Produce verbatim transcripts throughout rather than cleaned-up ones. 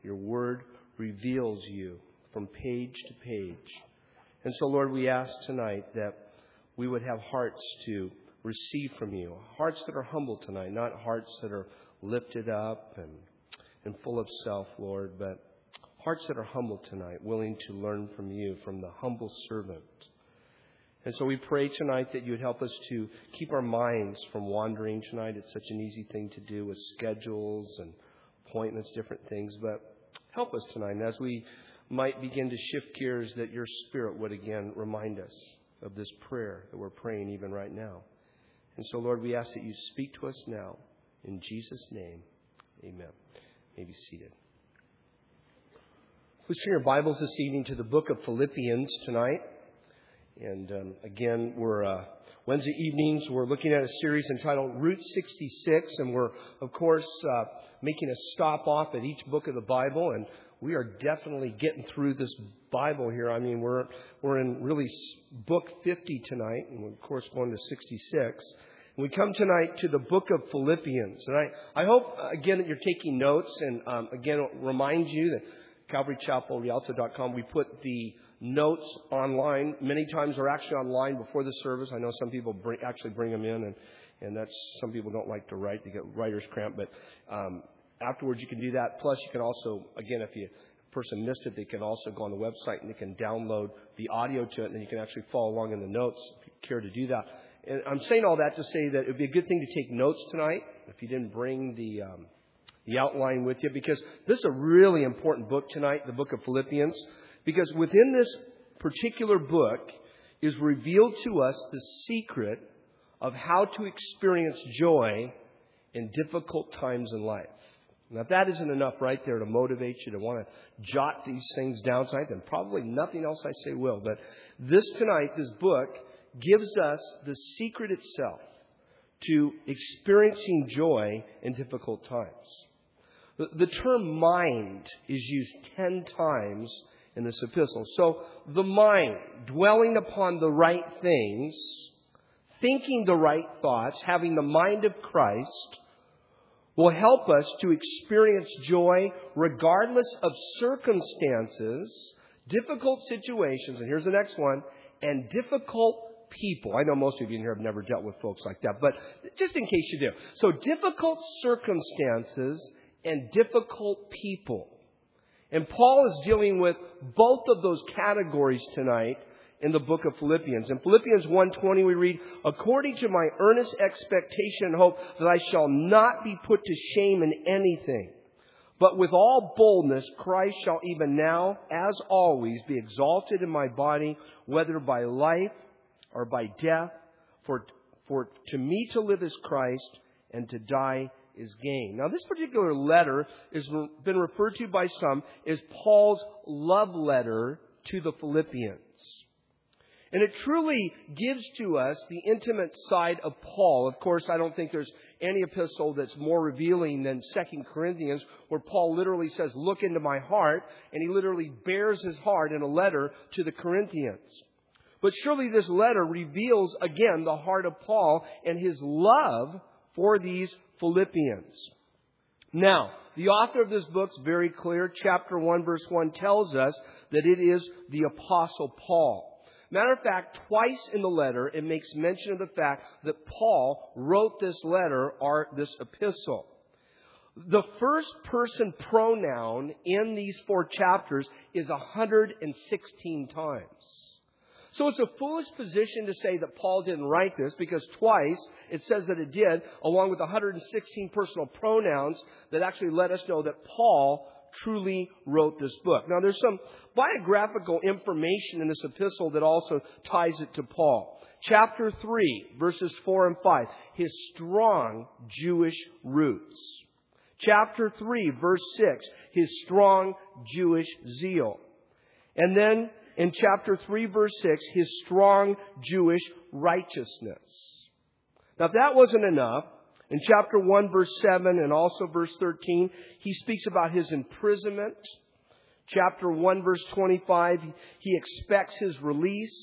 Your Word reveals you from page to page. And so, Lord, we ask tonight that we would have hearts to receive from you. Hearts that are humble tonight, not hearts that are lifted up and, and full of self, Lord, but hearts that are humble tonight, willing to learn from you, from the humble servant. And so we pray tonight that you would help us to keep our minds from wandering tonight. It's such an easy thing to do with schedules and appointments, different things. But help us tonight. And as we might begin to shift gears, that your Spirit would again remind us of this prayer that we're praying even right now. And so, Lord, we ask that you speak to us now. In Jesus' name, amen. You may be seated. Please turn your Bibles this evening to the book of Philippians tonight. And um, again, we're uh, Wednesday evenings. We're looking at a series entitled Route sixty-six, and we're, of course, uh, making a stop off at each book of the Bible. And we are definitely getting through this Bible here. I mean, we're we're in really book fifty tonight, and we're, of course, going to sixty-six. And we come tonight to the book of Philippians. And I, I hope, again, that you're taking notes. And um, again, I'll remind you that Calvary Chapel Rialto dot com, we put the notes online. Many times they're actually online before the service. I know some people bring, actually bring them in, and, and that's some people don't like to write. They get writer's cramp. But um, afterwards you can do that. Plus you can also, again, if you a person missed it, they can also go on the website and they can download the audio to it, and then you can actually follow along in the notes if you care to do that. And I'm saying all that to say that it would be a good thing to take notes tonight if you didn't bring the um, the outline with you, because this is a really important book tonight, the book of Philippians. Because within this particular book is revealed to us the secret of how to experience joy in difficult times in life. Now, if that isn't enough right there to motivate you to want to jot these things down tonight, then probably nothing else I say will. But this tonight, this book, gives us the secret itself to experiencing joy in difficult times. The, the term mind is used ten times in this epistle. So the mind, dwelling upon the right things, thinking the right thoughts, having the mind of Christ, will help us to experience joy regardless of circumstances, difficult situations, and here's the next one, and difficult people. I know most of you in here have never dealt with folks like that, but just in case you do. So difficult circumstances and difficult people. And Paul is dealing with both of those categories tonight in the book of Philippians. In Philippians one twenty we read, according to my earnest expectation and hope that I shall not be put to shame in anything, but with all boldness Christ shall even now, as always, be exalted in my body, whether by life or by death. For, for to me to live is Christ, and to die is gain. Now, this particular letter has been referred to by some as Paul's love letter to the Philippians. And it truly gives to us the intimate side of Paul. Of course, I don't think there's any epistle that's more revealing than Second Corinthians, where Paul literally says, look into my heart, and he literally bears his heart in a letter to the Corinthians. But surely this letter reveals, again, the heart of Paul and his love for these Philippians. Now, the author of this book is very clear. Chapter one, verse one tells us that it is the Apostle Paul. Matter of fact, twice in the letter, it makes mention of the fact that Paul wrote this letter or this epistle. The first person pronoun in these four chapters is one hundred sixteen times. So it's a foolish position to say that Paul didn't write this, because twice it says that it did, along with one hundred sixteen personal pronouns that actually let us know that Paul truly wrote this book. Now, there's some biographical information in this epistle that also ties it to Paul. Chapter three, verses four and five, his strong Jewish roots. Chapter three, verse six, his strong Jewish zeal. And then in chapter three, verse six, his strong Jewish righteousness. Now, if that wasn't enough, in chapter one, verse seven, and also verse thirteen, he speaks about his imprisonment. Chapter one, verse twenty-five, he expects his release.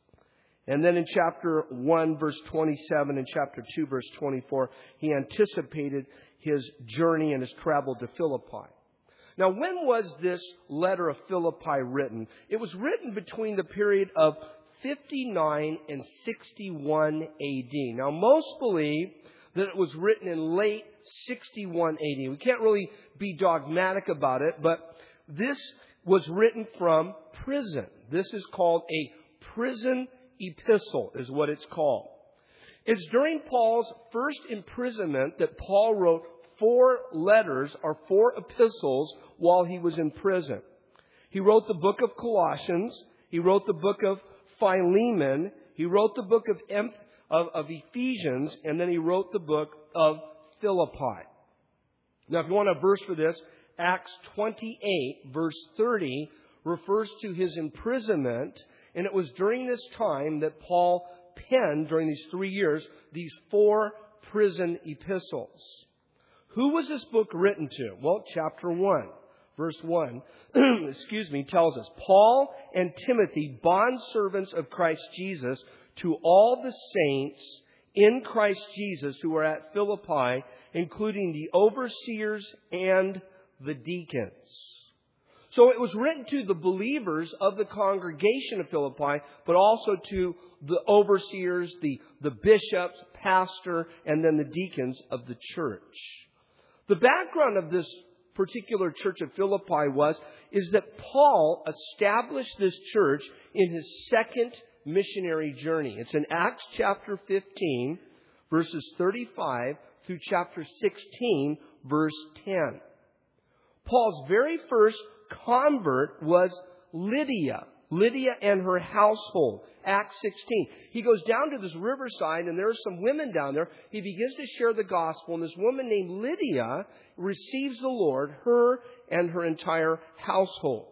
And then in chapter one, verse twenty-seven, and chapter two, verse twenty-four, he anticipated his journey and his travel to Philippi. Now, when was this letter of Philippi written? It was written between the period of fifty-nine and sixty-one A D. Now, most believe that it was written in late sixty-one A D. We can't really be dogmatic about it, but this was written from prison. This is called a prison epistle, is what it's called. It's during Paul's first imprisonment that Paul wrote four letters or four epistles while he was in prison. He wrote the book of Colossians. He wrote the book of Philemon. He wrote the book of, em- of, of Ephesians. And then he wrote the book of Philippi. Now, if you want a verse for this, Acts twenty-eight, verse thirty, refers to his imprisonment. And it was during this time that Paul penned, during these three years, these four prison epistles. Who was this book written to? Well, chapter one, verse one, excuse me, tells us, Paul and Timothy, bondservants of Christ Jesus, to all the saints in Christ Jesus who are at Philippi, including the overseers and the deacons. So it was written to the believers of the congregation of Philippi, but also to the overseers, the, the bishops, pastor, and then the deacons of the church. The background of this particular church at Philippi was, is that Paul established this church in his second missionary journey. It's in Acts chapter fifteen, verses thirty-five through chapter sixteen, verse ten. Paul's very first convert was Lydia. Lydia and her household. Acts sixteen. He goes down to this riverside and there are some women down there. He begins to share the gospel and this woman named Lydia receives the Lord, her and her entire household.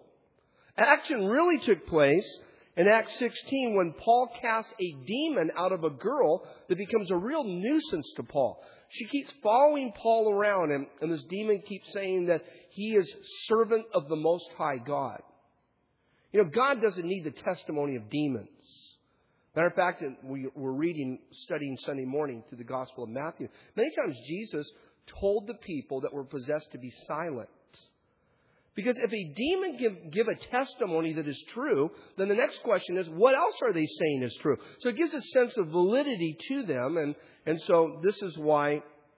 Action really took place in Acts sixteen when Paul casts a demon out of a girl that becomes a real nuisance to Paul. She keeps following Paul around and, and this demon keeps saying that he is servant of the Most High God. You know, God doesn't need the testimony of demons. Matter of fact, we were reading, studying Sunday morning through the Gospel of Matthew. Many times Jesus told the people that were possessed to be silent. Because if a demon give, give a testimony that is true, then the next question is, what else are they saying is true? So it gives a sense of validity to them. And, and so this is why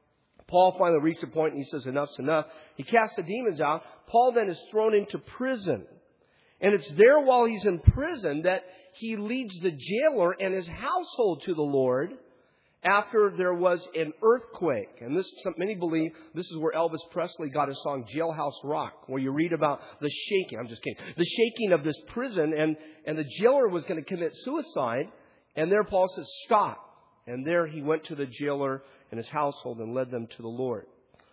Paul finally reached a point and he says, enough's enough. He casts the demons out. Paul then is thrown into prison. And it's there while he's in prison that he leads the jailer and his household to the Lord after there was an earthquake. And this, many believe this is where Elvis Presley got his song Jailhouse Rock, where you read about the shaking. I'm just kidding. The shaking of this prison, and, and the jailer was going to commit suicide. And there Paul says, stop. And there he went to the jailer and his household and led them to the Lord.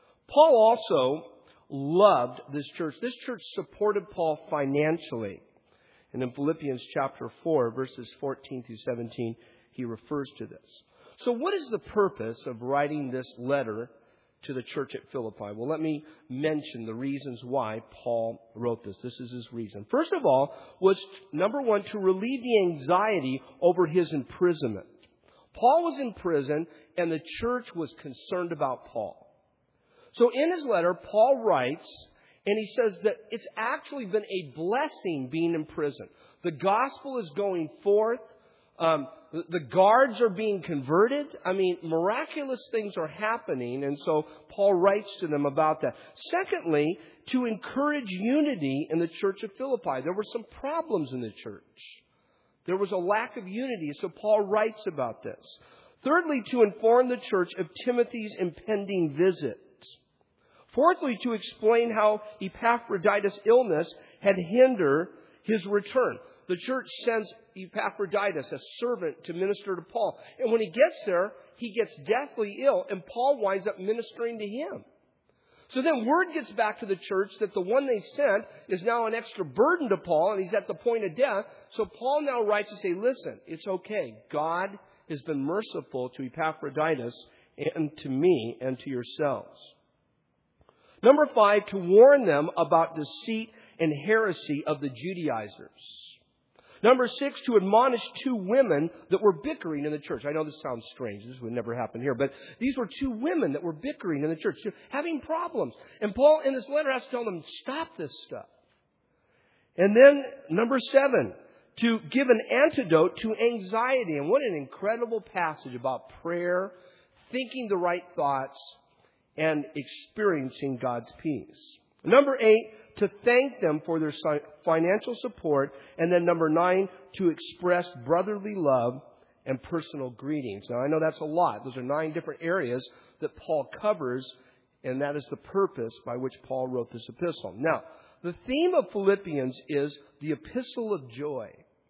Paul also loved this church. This church supported Paul financially. And in Philippians chapter four, verses fourteen through seventeen, he refers to this. So what is the purpose of writing this letter to the church at Philippi? Well, let me mention the reasons why Paul wrote this. This is his reason. First of all, was number one, to relieve the anxiety over his imprisonment. Paul was in prison and the church was concerned about Paul. So in his letter, Paul writes, and he says that it's actually been a blessing being in prison. The gospel is going forth. Um, the, the guards are being converted. I mean, miraculous things are happening. And so Paul writes to them about that. Secondly, to encourage unity in the church of Philippi. There were some problems in the church. There was a lack of unity. So Paul writes about this. Thirdly, to inform the church of Timothy's impending visit. Fourthly, to explain how Epaphroditus' illness had hindered his return. The church sends Epaphroditus, a servant, to minister to Paul. And when he gets there, he gets deathly ill, and Paul winds up ministering to him. So then word gets back to the church that the one they sent is now an extra burden to Paul, and he's at the point of death. So Paul now writes to say, listen, it's okay. God has been merciful to Epaphroditus and to me and to yourselves. Number five, to warn them about deceit and heresy of the Judaizers. Number six, to admonish two women that were bickering in the church. I know this sounds strange. This would never happen here. But these were two women that were bickering in the church, having problems. And Paul, in this letter, has to tell them, stop this stuff. And then, number seven, to give an antidote to anxiety. And what an incredible passage about prayer, thinking the right thoughts, and experiencing God's peace. Number eight, to thank them for their financial support. And then number nine, to express brotherly love and personal greetings. Now, I know that's a lot. Those are nine different areas that Paul covers, and that is the purpose by which Paul wrote this epistle. Now, the theme of Philippians is the epistle of joy.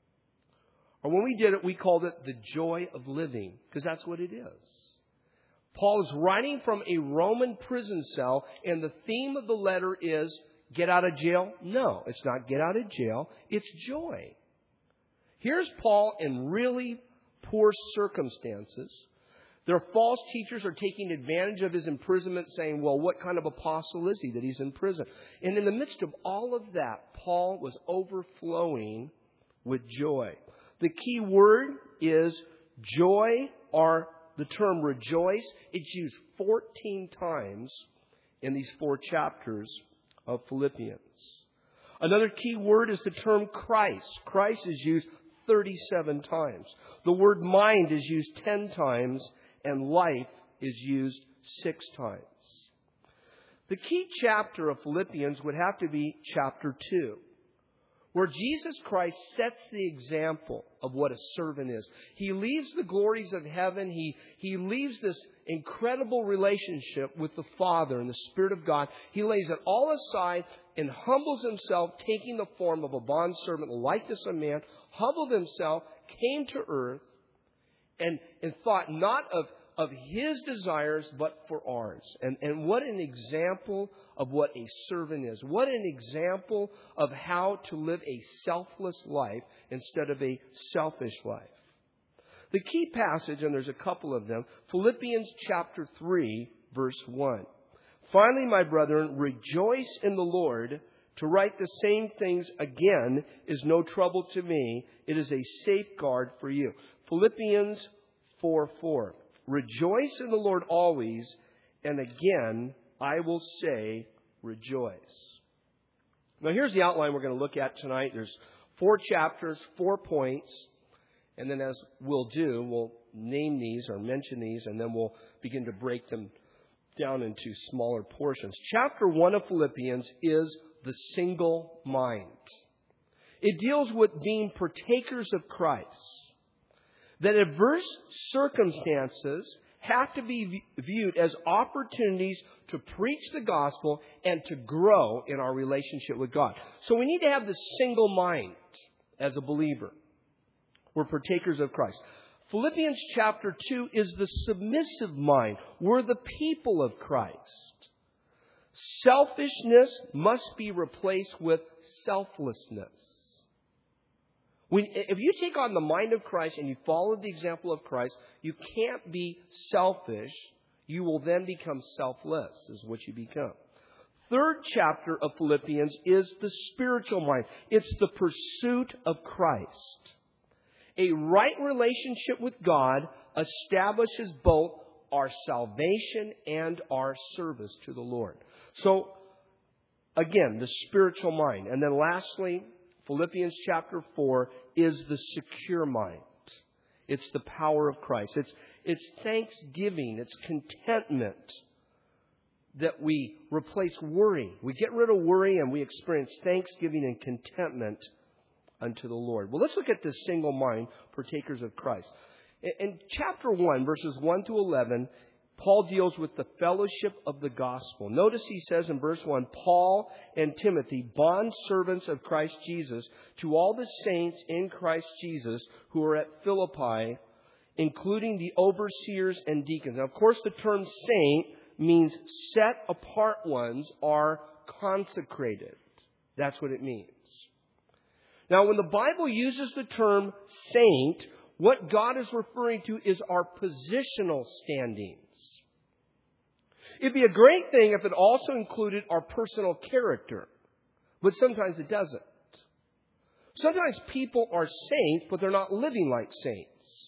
Or when we did it, we called it the joy of living, because that's what it is. Paul is writing from a Roman prison cell, and the theme of the letter is get out of jail? No, it's not get out of jail. It's joy. Here's Paul in really poor circumstances. Their false teachers are taking advantage of his imprisonment, saying, well, what kind of apostle is he that he's in prison? And in the midst of all of that, Paul was overflowing with joy. The key word is joy, or the term rejoice. It's used fourteen times in these four chapters of Philippians. Another key word is the term Christ. Christ is used thirty-seven times. The word mind is used ten times, and life is used six times. The key chapter of Philippians would have to be chapter two, where Jesus Christ sets the example of what a servant is. He leaves the glories of heaven. He, he leaves this incredible relationship with the Father and the Spirit of God. He lays it all aside and humbles himself, taking the form of a bondservant, likeness of man, humbled himself, came to earth, and, and thought not of, of his desires, but for ours. And, and what an example of what a servant is. What an example of how to live a selfless life instead of a selfish life. The key passage, and there's a couple of them, Philippians chapter three, verse one. Finally, my brethren, rejoice in the Lord. To write the same things again is no trouble to me. It is a safeguard for you. Philippians four four. Rejoice in the Lord always, and again I will say rejoice. Now here's the outline we're going to look at tonight. There's four chapters, four points, and then as we'll do, we'll name these or mention these, and then we'll begin to break them down into smaller portions. Chapter one of Philippians is the single mind. It deals with being partakers of Christ. That adverse circumstances have to be viewed as opportunities to preach the gospel and to grow in our relationship with God. So we need to have this single mind as a believer. We're partakers of Christ. Philippians chapter two is the submissive mind. We're the people of Christ. Selfishness must be replaced with selflessness. When, if you take on the mind of Christ and you follow the example of Christ, you can't be selfish. You will then become selfless, is what you become. Third chapter of Philippians is the spiritual mind. It's the pursuit of Christ. A right relationship with God establishes both our salvation and our service to the Lord. So, again, the spiritual mind. And then lastly, Philippians chapter four is the secure mind. It's the power of Christ. It's, it's thanksgiving. It's contentment that we replace worry. We get rid of worry and we experience thanksgiving and contentment unto the Lord. Well, let's look at this single mind, partakers of Christ. In, in chapter one, verses one to eleven, Paul deals with the fellowship of the gospel. Notice he says in verse one, Paul and Timothy, bondservants of Christ Jesus, to all the saints in Christ Jesus who are at Philippi, including the overseers and deacons. Now, of course, the term saint means set apart ones are consecrated. That's what it means. Now, when the Bible uses the term saint, what God is referring to is our positional standings. It'd be a great thing if it also included our personal character, but sometimes it doesn't. Sometimes people are saints, but they're not living like saints.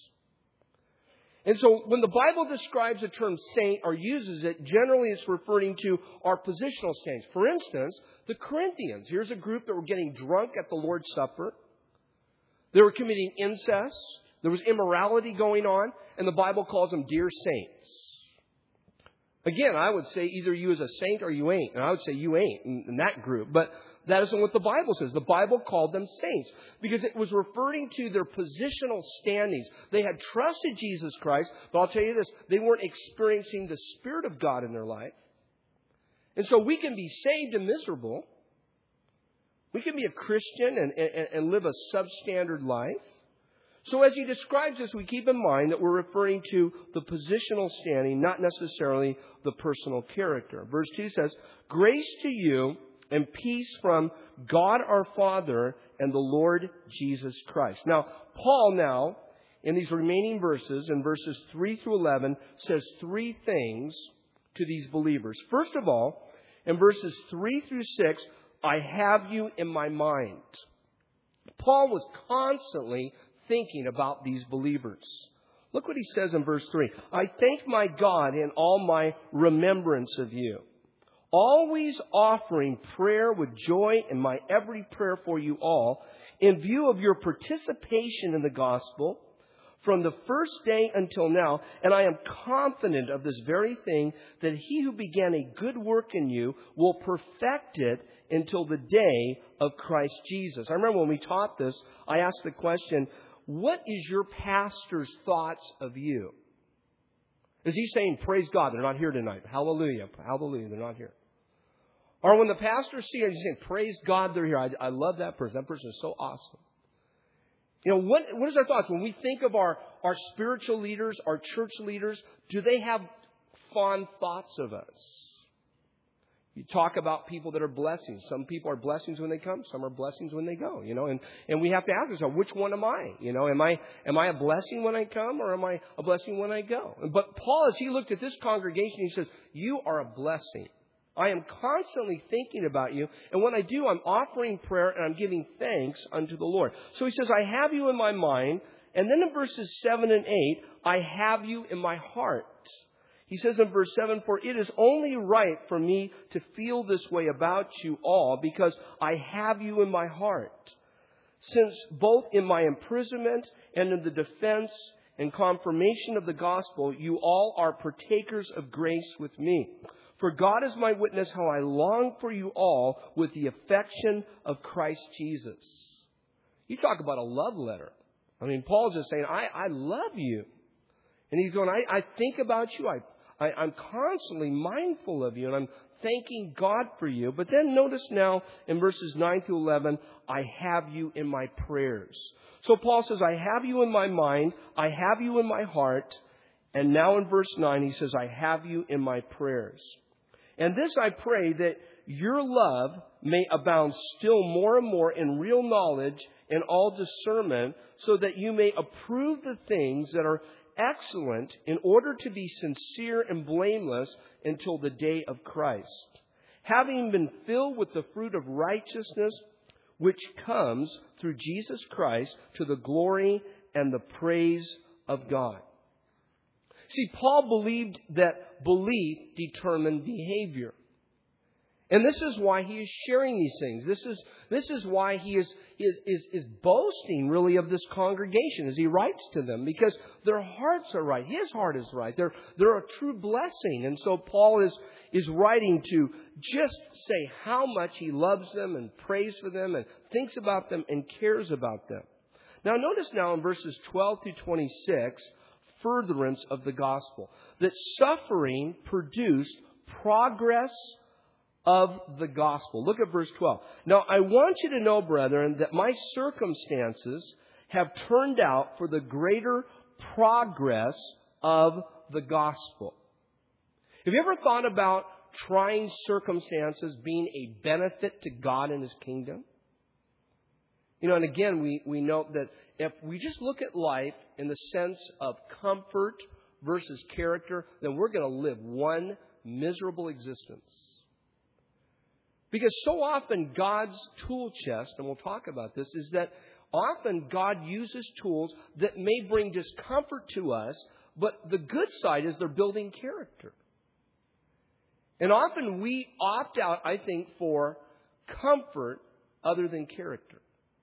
And so when the Bible describes the term saint or uses it, generally it's referring to our positional saints. For instance, the Corinthians. Here's a group that were getting drunk at the Lord's Supper. They were committing incest. There was immorality going on. And the Bible calls them dear saints. Again, I would say either you as a saint or you ain't. And I would say you ain't in, in that group. But that isn't what the Bible says. The Bible called them saints because it was referring to their positional standings. They had trusted Jesus Christ, but I'll tell you this, they weren't experiencing the Spirit of God in their life. And so we can be saved and miserable. We can be a Christian and, and, and live a substandard life. So as he describes this, we keep in mind that we're referring to the positional standing, not necessarily the personal character. Verse two says, grace to you and peace from God our Father and the Lord Jesus Christ. Now, Paul now, in these remaining verses, in verses three through eleven, says three things to these believers. First of all, in verses three through six, I have you in my mind. Paul was constantly thinking about these believers. Look what he says in verse three. I thank my God in all my remembrance of you, always offering prayer with joy in my every prayer for you all, in view of your participation in the gospel from the first day until now. And I am confident of this very thing, that he who began a good work in you will perfect it until the day of Christ Jesus. I remember when we taught this, I asked the question, what is your pastor's thoughts of you? Is he saying, praise God, they're not here tonight. Hallelujah. Hallelujah, they're not here. Or when the pastors see her, he's saying, praise God, they're here. I, I love that person. That person is so awesome. You know, what, what is our thoughts? When we think of our, our spiritual leaders, our church leaders, do they have fond thoughts of us? You talk about people that are blessings. Some people are blessings when they come. Some are blessings when they go, you know, and, and we have to ask ourselves, which one am I? You know, am I, am I a blessing when I come or am I a blessing when I go? But Paul, as he looked at this congregation, he says, you are a blessing. I am constantly thinking about you. And when I do, I'm offering prayer and I'm giving thanks unto the Lord. So he says, I have you in my mind. And then in verses seven and eight, I have you in my heart. He says in verse seven, for it is only right for me to feel this way about you all, because I have you in my heart. Since both in my imprisonment and in the defense and confirmation of the gospel, you all are partakers of grace with me. For God is my witness how I long for you all with the affection of Christ Jesus. You talk about a love letter. I mean, Paul's just saying, I, I love you. And he's going, I, I think about you. I I, I'm constantly mindful of you, and I'm thanking God for you. But then notice now in verses nine through eleven, I have you in my prayers. So Paul says, I have you in my mind, I have you in my heart. And now in verse nine, he says, I have you in my prayers. And this I pray, that your love may abound still more and more in real knowledge and all discernment, so that you may approve the things that are excellent, in order to be sincere and blameless until the day of Christ, having been filled with the fruit of righteousness which comes through Jesus Christ to the glory and the praise of God. See, Paul believed that belief determined behavior. And this is why he is sharing these things. This is, this is why he is, is, is, is boasting, really, of this congregation as he writes to them. Because their hearts are right. His heart is right. They're, they're a true blessing. And so Paul is, is writing to just say how much he loves them and prays for them and thinks about them and cares about them. Now notice now in verses twelve through twenty-six, furtherance of the gospel. That suffering produced progress of the gospel. Look at verse twelve. Now, I want you to know, brethren, that my circumstances have turned out for the greater progress of the gospel. Have you ever thought about trying circumstances being a benefit to God and His kingdom? You know, and again, we, we note that if we just look at life in the sense of comfort versus character, then we're going to live one miserable existence. Because so often God's tool chest, and we'll talk about this, is that often God uses tools that may bring discomfort to us, but the good side is they're building character. And often we opt out, I think, for comfort other than character.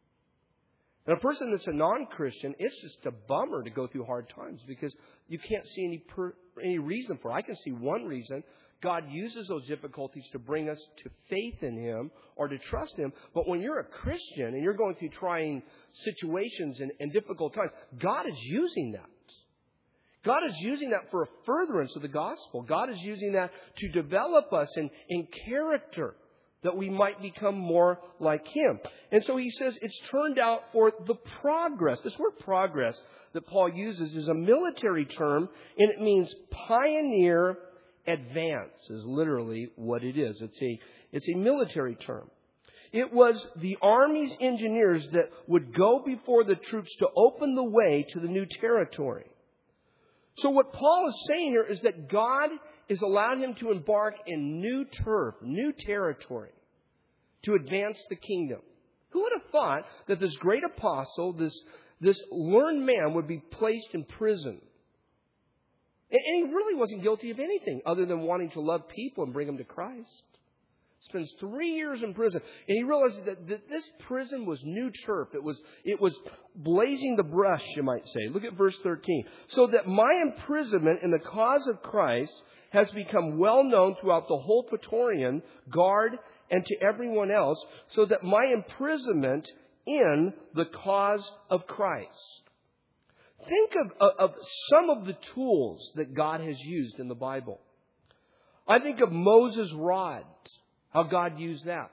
And a person that's a non-Christian, it's just a bummer to go through hard times because you can't see any per, any reason for it. I can see one reason. God uses those difficulties to bring us to faith in Him or to trust Him. But when you're a Christian and you're going through trying situations and, and difficult times, God is using that. God is using that for a furtherance of the gospel. God is using that to develop us in, in character, that we might become more like Him. And so he says it's turned out for the progress. This word progress that Paul uses is a military term, and it means pioneer advance is literally what it is. It's a, it's a military term. It was the Army's engineers that would go before the troops to open the way to the new territory. So what Paul is saying here is that God is allowing him to embark in new turf, new territory, to advance the kingdom. Who would have thought that this great apostle, this, this learned man, would be placed in prison? And he really wasn't guilty of anything other than wanting to love people and bring them to Christ. Spends three years in prison. And he realizes that, that this prison was new turf. It was, it was blazing the brush, you might say. Look at verse thirteen. So that my imprisonment in the cause of Christ has become well known throughout the whole Praetorian Guard and to everyone else, so that my imprisonment in the cause of Christ. Think of, of, of some of the tools that God has used in the Bible. I think of Moses' rod, how God used that.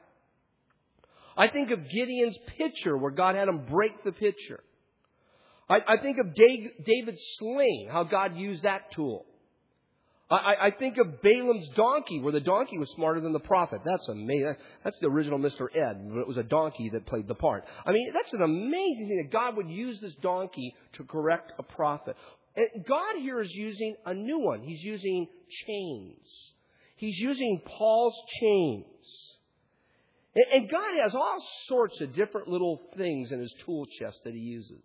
I think of Gideon's pitcher, where God had him break the pitcher. I, I think of David's sling, how God used that tool. I, I think of Balaam's donkey, where the donkey was smarter than the prophet. That's amazing. That's the original Mister Ed, but it was a donkey that played the part. I mean, that's an amazing thing that God would use this donkey to correct a prophet. And God here is using a new one. He's using chains. He's using Paul's chains. And, and God has all sorts of different little things in His tool chest that He uses.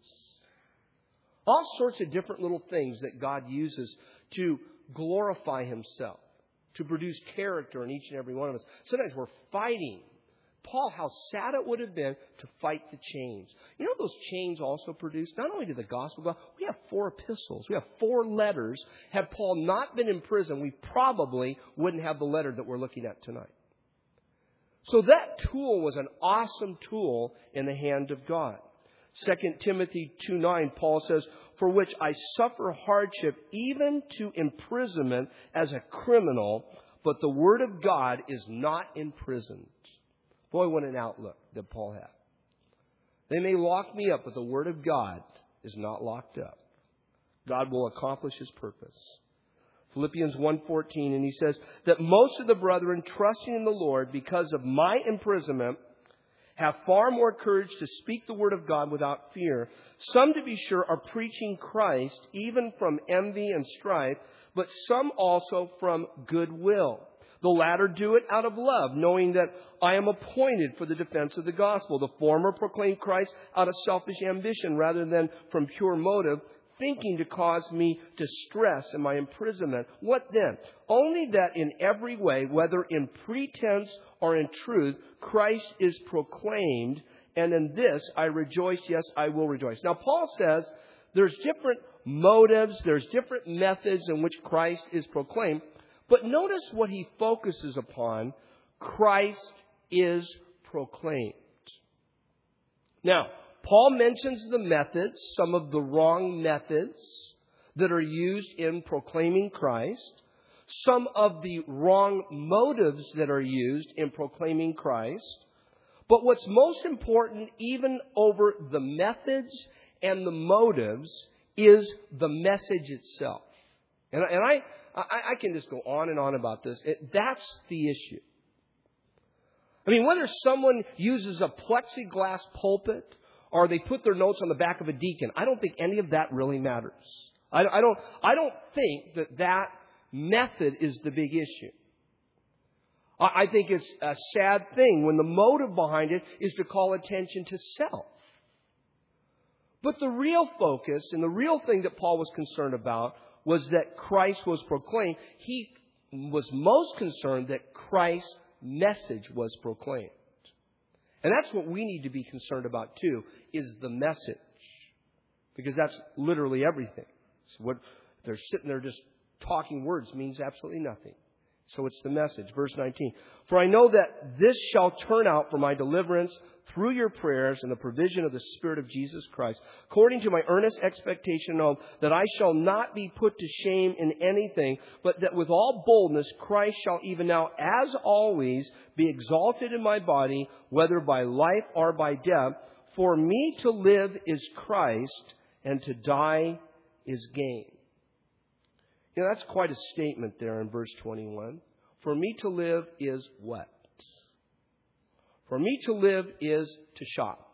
All sorts of different little things that God uses to glorify Himself, to produce character in each and every one of us. Sometimes we're fighting. Paul, how sad it would have been to fight the chains. You know those chains also produce? Not only did the gospel go, we have four epistles. We have four letters. Had Paul not been in prison, we probably wouldn't have the letter that we're looking at tonight. So that tool was an awesome tool in the hand of God. Second Timothy two nine, Paul says, for which I suffer hardship, even to imprisonment as a criminal, but the word of God is not imprisoned. Boy, what an outlook that Paul had. They may lock me up, but the word of God is not locked up. God will accomplish His purpose. Philippians one fourteen, and he says that most of the brethren trusting in the Lord because of my imprisonment have far more courage to speak the word of God without fear. Some, to be sure, are preaching Christ, even from envy and strife, but some also from goodwill. The latter do it out of love, knowing that I am appointed for the defense of the gospel. The former proclaim Christ out of selfish ambition rather than from pure motive, thinking to cause me distress in my imprisonment. What then? Only that in every way, whether in pretense or in truth, Christ is proclaimed, and in this I rejoice, yes, I will rejoice. Now, Paul says there's different motives, there's different methods in which Christ is proclaimed, but notice what he focuses upon. Christ is proclaimed. Now, Paul mentions the methods, some of the wrong methods that are used in proclaiming Christ, some of the wrong motives that are used in proclaiming Christ. But what's most important, even over the methods and the motives, is the message itself. And, and I, I, I can just go on and on about this. It, that's the issue. I mean, whether someone uses a plexiglass pulpit or they put their notes on the back of a deacon, I don't think any of that really matters. I, I don't, I don't think that that method is the big issue. I think it's a sad thing when the motive behind it is to call attention to self. But the real focus and the real thing that Paul was concerned about was that Christ was proclaimed. He was most concerned that Christ's message was proclaimed. And that's what we need to be concerned about too, is the message. Because that's literally everything. So what they're sitting there just talking words means absolutely nothing. So it's the message. Verse nineteen. For I know that this shall turn out for my deliverance through your prayers and the provision of the Spirit of Jesus Christ, according to my earnest expectation of that I shall not be put to shame in anything, but that with all boldness Christ shall even now, as always, be exalted in my body, whether by life or by death. For me to live is Christ, and to die is gain. You know, that's quite a statement there in verse twenty-one. For me to live is what? For me to live is to shop.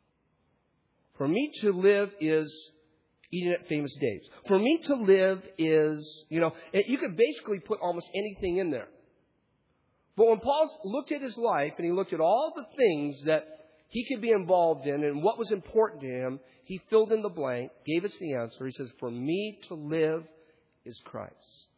For me to live is eating at Famous Dave's. For me to live is, you know, you could basically put almost anything in there. But when Paul looked at his life and he looked at all the things that he could be involved in and what was important to him, he filled in the blank, gave us the answer. He says, for me to live is Christ.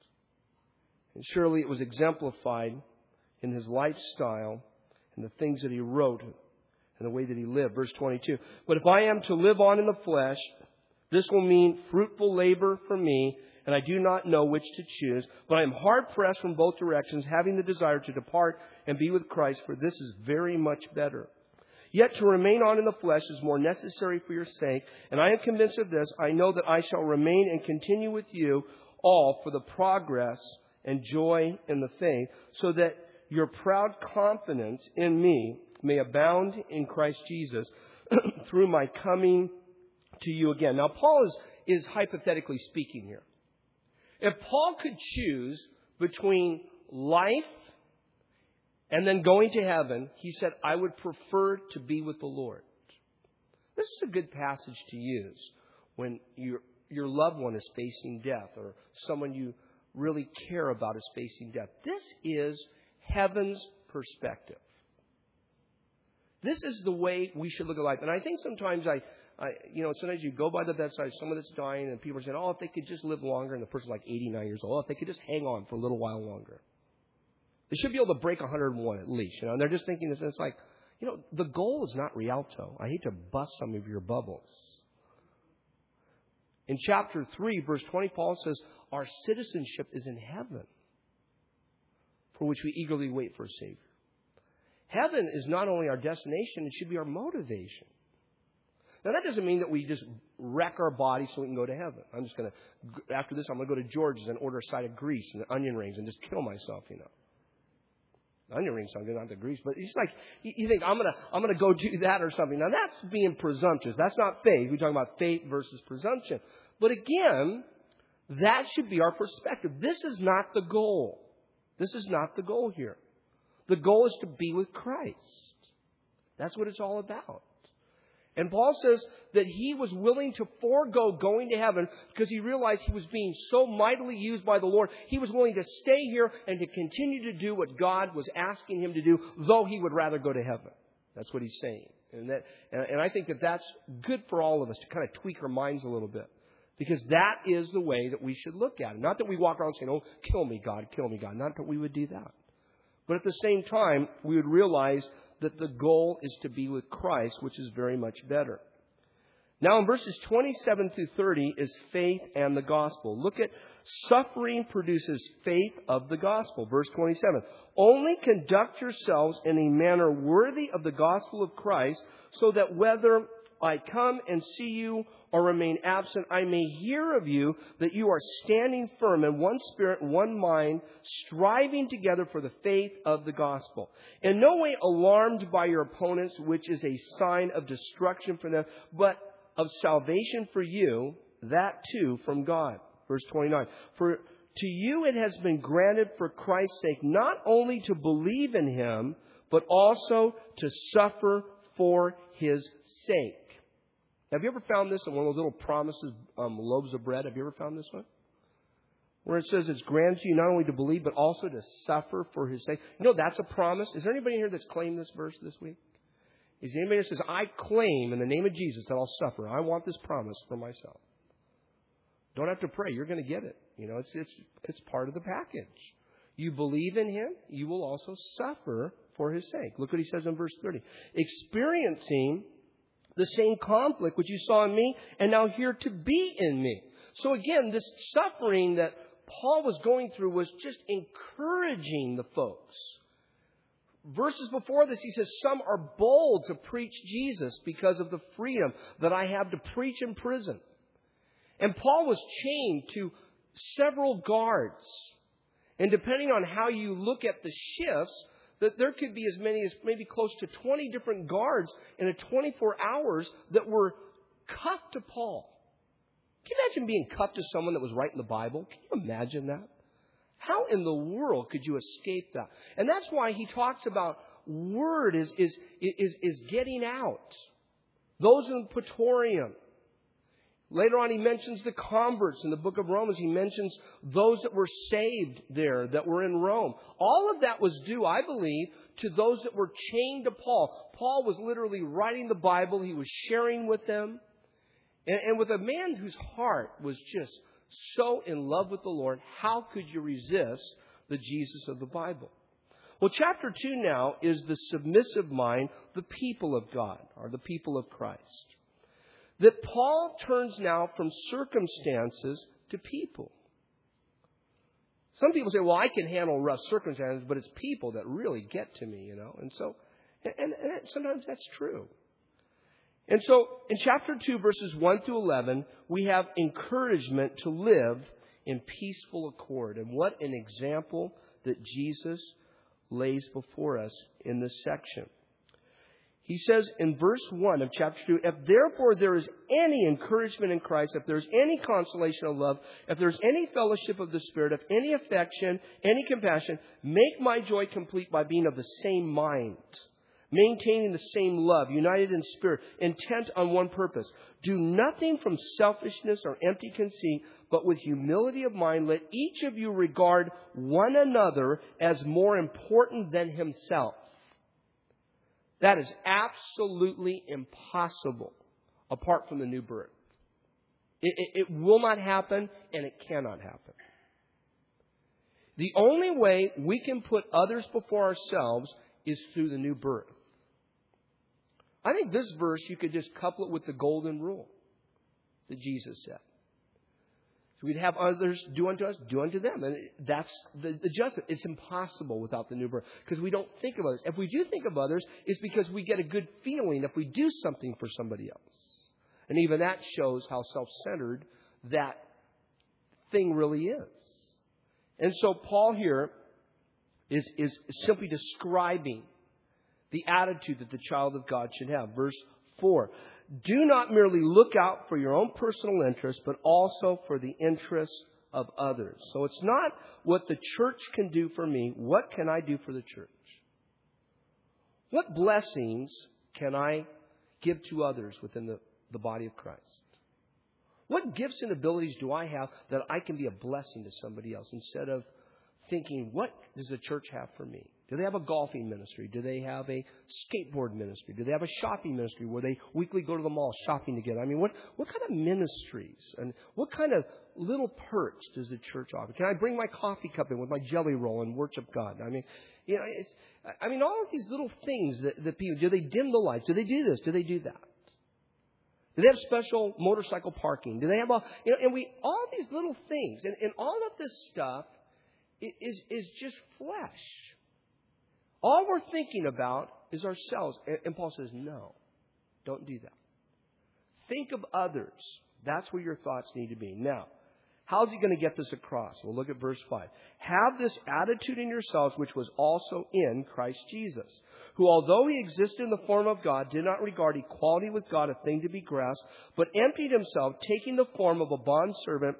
And surely it was exemplified in his lifestyle and the things that he wrote and the way that he lived. Verse twenty-two. But if I am to live on in the flesh, this will mean fruitful labor for me, and I do not know which to choose. But I am hard pressed from both directions, having the desire to depart and be with Christ, for this is very much better. Yet to remain on in the flesh is more necessary for your sake, and I am convinced of this. I know that I shall remain and continue with you all for the progress and joy in the faith, so that your proud confidence in me may abound in Christ Jesus through my coming to you again. Now, Paul is, is hypothetically speaking here. If Paul could choose between life and then going to heaven, he said, I would prefer to be with the Lord. This is a good passage to use when your your loved one is facing death or someone you really care about is facing death. This is heaven's perspective. This is the way we should look at life. And I think sometimes I, I, you know, sometimes you go by the bedside, someone that's dying, and people are saying, oh, if they could just live longer, and the person's like eighty-nine years old, oh, if they could just hang on for a little while longer. They should be able to break one hundred one at least, you know, and they're just thinking this, and it's like, you know, the goal is not Rialto. I hate to bust some of your bubbles. In chapter three, verse twenty, Paul says, our citizenship is in heaven, for which we eagerly wait for a Savior. Heaven is not only our destination, it should be our motivation. Now, that doesn't mean that we just wreck our body so we can go to heaven. I'm just going to, after this, I'm going to go to George's and order a side of grease and onion rings and just kill myself, you know. The onion rings sound good, not the grease. But it's like, you think, I'm going to I'm going to go do that or something. Now, that's being presumptuous. That's not faith. We're talking about faith versus presumption. But again, that should be our perspective. This is not the goal. This is not the goal here. The goal is to be with Christ. That's what it's all about. And Paul says that he was willing to forego going to heaven because he realized he was being so mightily used by the Lord. He was willing to stay here and to continue to do what God was asking him to do, though he would rather go to heaven. That's what he's saying. And that, and I think that that's good for all of us to kind of tweak our minds a little bit. Because that is the way that we should look at it. Not that we walk around saying, oh, kill me, God, kill me, God. Not that we would do that. But at the same time, we would realize that the goal is to be with Christ, which is very much better. Now, in verses twenty-seven through thirty is faith and the gospel. Look at suffering produces faith of the gospel. Verse twenty-seven. Only conduct yourselves in a manner worthy of the gospel of Christ, so that whether I come and see you or remain absent, I may hear of you that you are standing firm in one spirit, one mind, striving together for the faith of the gospel. In no way alarmed by your opponents, which is a sign of destruction for them, but of salvation for you, that too from God. Verse twenty-nine. For to you it has been granted for Christ's sake not only to believe in Him, but also to suffer for His sake. Have you ever found this in one of those little promises, um, loaves of bread? Have you ever found this one? where it says it's granted to you not only to believe, but also to suffer for His sake. You know, that's a promise. Is there anybody here that's claimed this verse this week? Is there anybody that says, I claim in the name of Jesus that I'll suffer. I want this promise for myself. Don't have to pray. You're going to get it. You know, it's, it's, it's part of the package. You believe in Him, you will also suffer for His sake. Look what He says in verse thirty. Experiencing the same conflict which you saw in me and now here to be in me. So again, this suffering that Paul was going through was just encouraging the folks. Verses before this, he says, some are bold to preach Jesus because of the freedom that I have to preach in prison. And Paul was chained to several guards. And depending on how you look at the shifts, that there could be as many as maybe close to twenty different guards in a twenty-four hours that were cuffed to Paul. Can you imagine being cuffed to someone that was writing the Bible? Can you imagine that? How in the world could you escape that? And that's why he talks about word is, is, is, is getting out. Those in the Praetorium. Later on, he mentions the converts in the book of Romans. He mentions those that were saved there, that were in Rome. All of that was due, I believe, to those that were chained to Paul. Paul was literally writing the Bible. He was sharing with them. And, and with a man whose heart was just so in love with the Lord, how could you resist the Jesus of the Bible? Well, chapter two now is the submissive mind, the people of God, or the people of Christ. That Paul turns now from circumstances to people. Some people say, well, I can handle rough circumstances, but it's people that really get to me, you know. And so, and, and sometimes that's true. And so, in chapter two, verses one through eleven, we have encouragement to live in peaceful accord. And what an example that Jesus lays before us in this section. He says in verse one of chapter two, if therefore there is any encouragement in Christ, if there's any consolation of love, if there's any fellowship of the Spirit, if any affection, any compassion, make my joy complete by being of the same mind, maintaining the same love, united in spirit, intent on one purpose. Do nothing from selfishness or empty conceit, but with humility of mind, let each of you regard one another as more important than himself. That is absolutely impossible apart from the new birth. It, it, it will not happen, and it cannot happen. The only way we can put others before ourselves is through the new birth. I think this verse, you could just couple it with the golden rule that Jesus said. So we'd have others do unto us, do unto them. And that's the, the justice. It's impossible without the new birth because we don't think of others. If we do think of others, it's because we get a good feeling if we do something for somebody else. And even that shows how self-centered that thing really is. And so Paul here is, is simply describing the attitude that the child of God should have. Verse four. Do not merely look out for your own personal interests, but also for the interests of others. So it's not what the church can do for me. What can I do for the church? What blessings can I give to others within the, the body of Christ? What gifts and abilities do I have that I can be a blessing to somebody else instead of thinking, what does the church have for me? Do they have a golfing ministry? Do they have a skateboard ministry? Do they have a shopping ministry where they weekly go to the mall shopping together? I mean, what, what kind of ministries and what kind of little perks does the church offer? Can I bring my coffee cup in with my jelly roll and worship God? I mean, you know, it's, I mean, all of these little things that, that people, do they dim the lights? Do they do this? Do they do that? Do they have special motorcycle parking? Do they have all, you know, and we, all these little things and, and all of this stuff is, is just flesh. All we're thinking about is ourselves. And Paul says, no, don't do that. Think of others. That's where your thoughts need to be. Now, how's he going to get this across? We'll look at verse five. Have this attitude in yourselves, which was also in Christ Jesus, who, although he existed in the form of God, did not regard equality with God a thing to be grasped, but emptied himself, taking the form of a bondservant,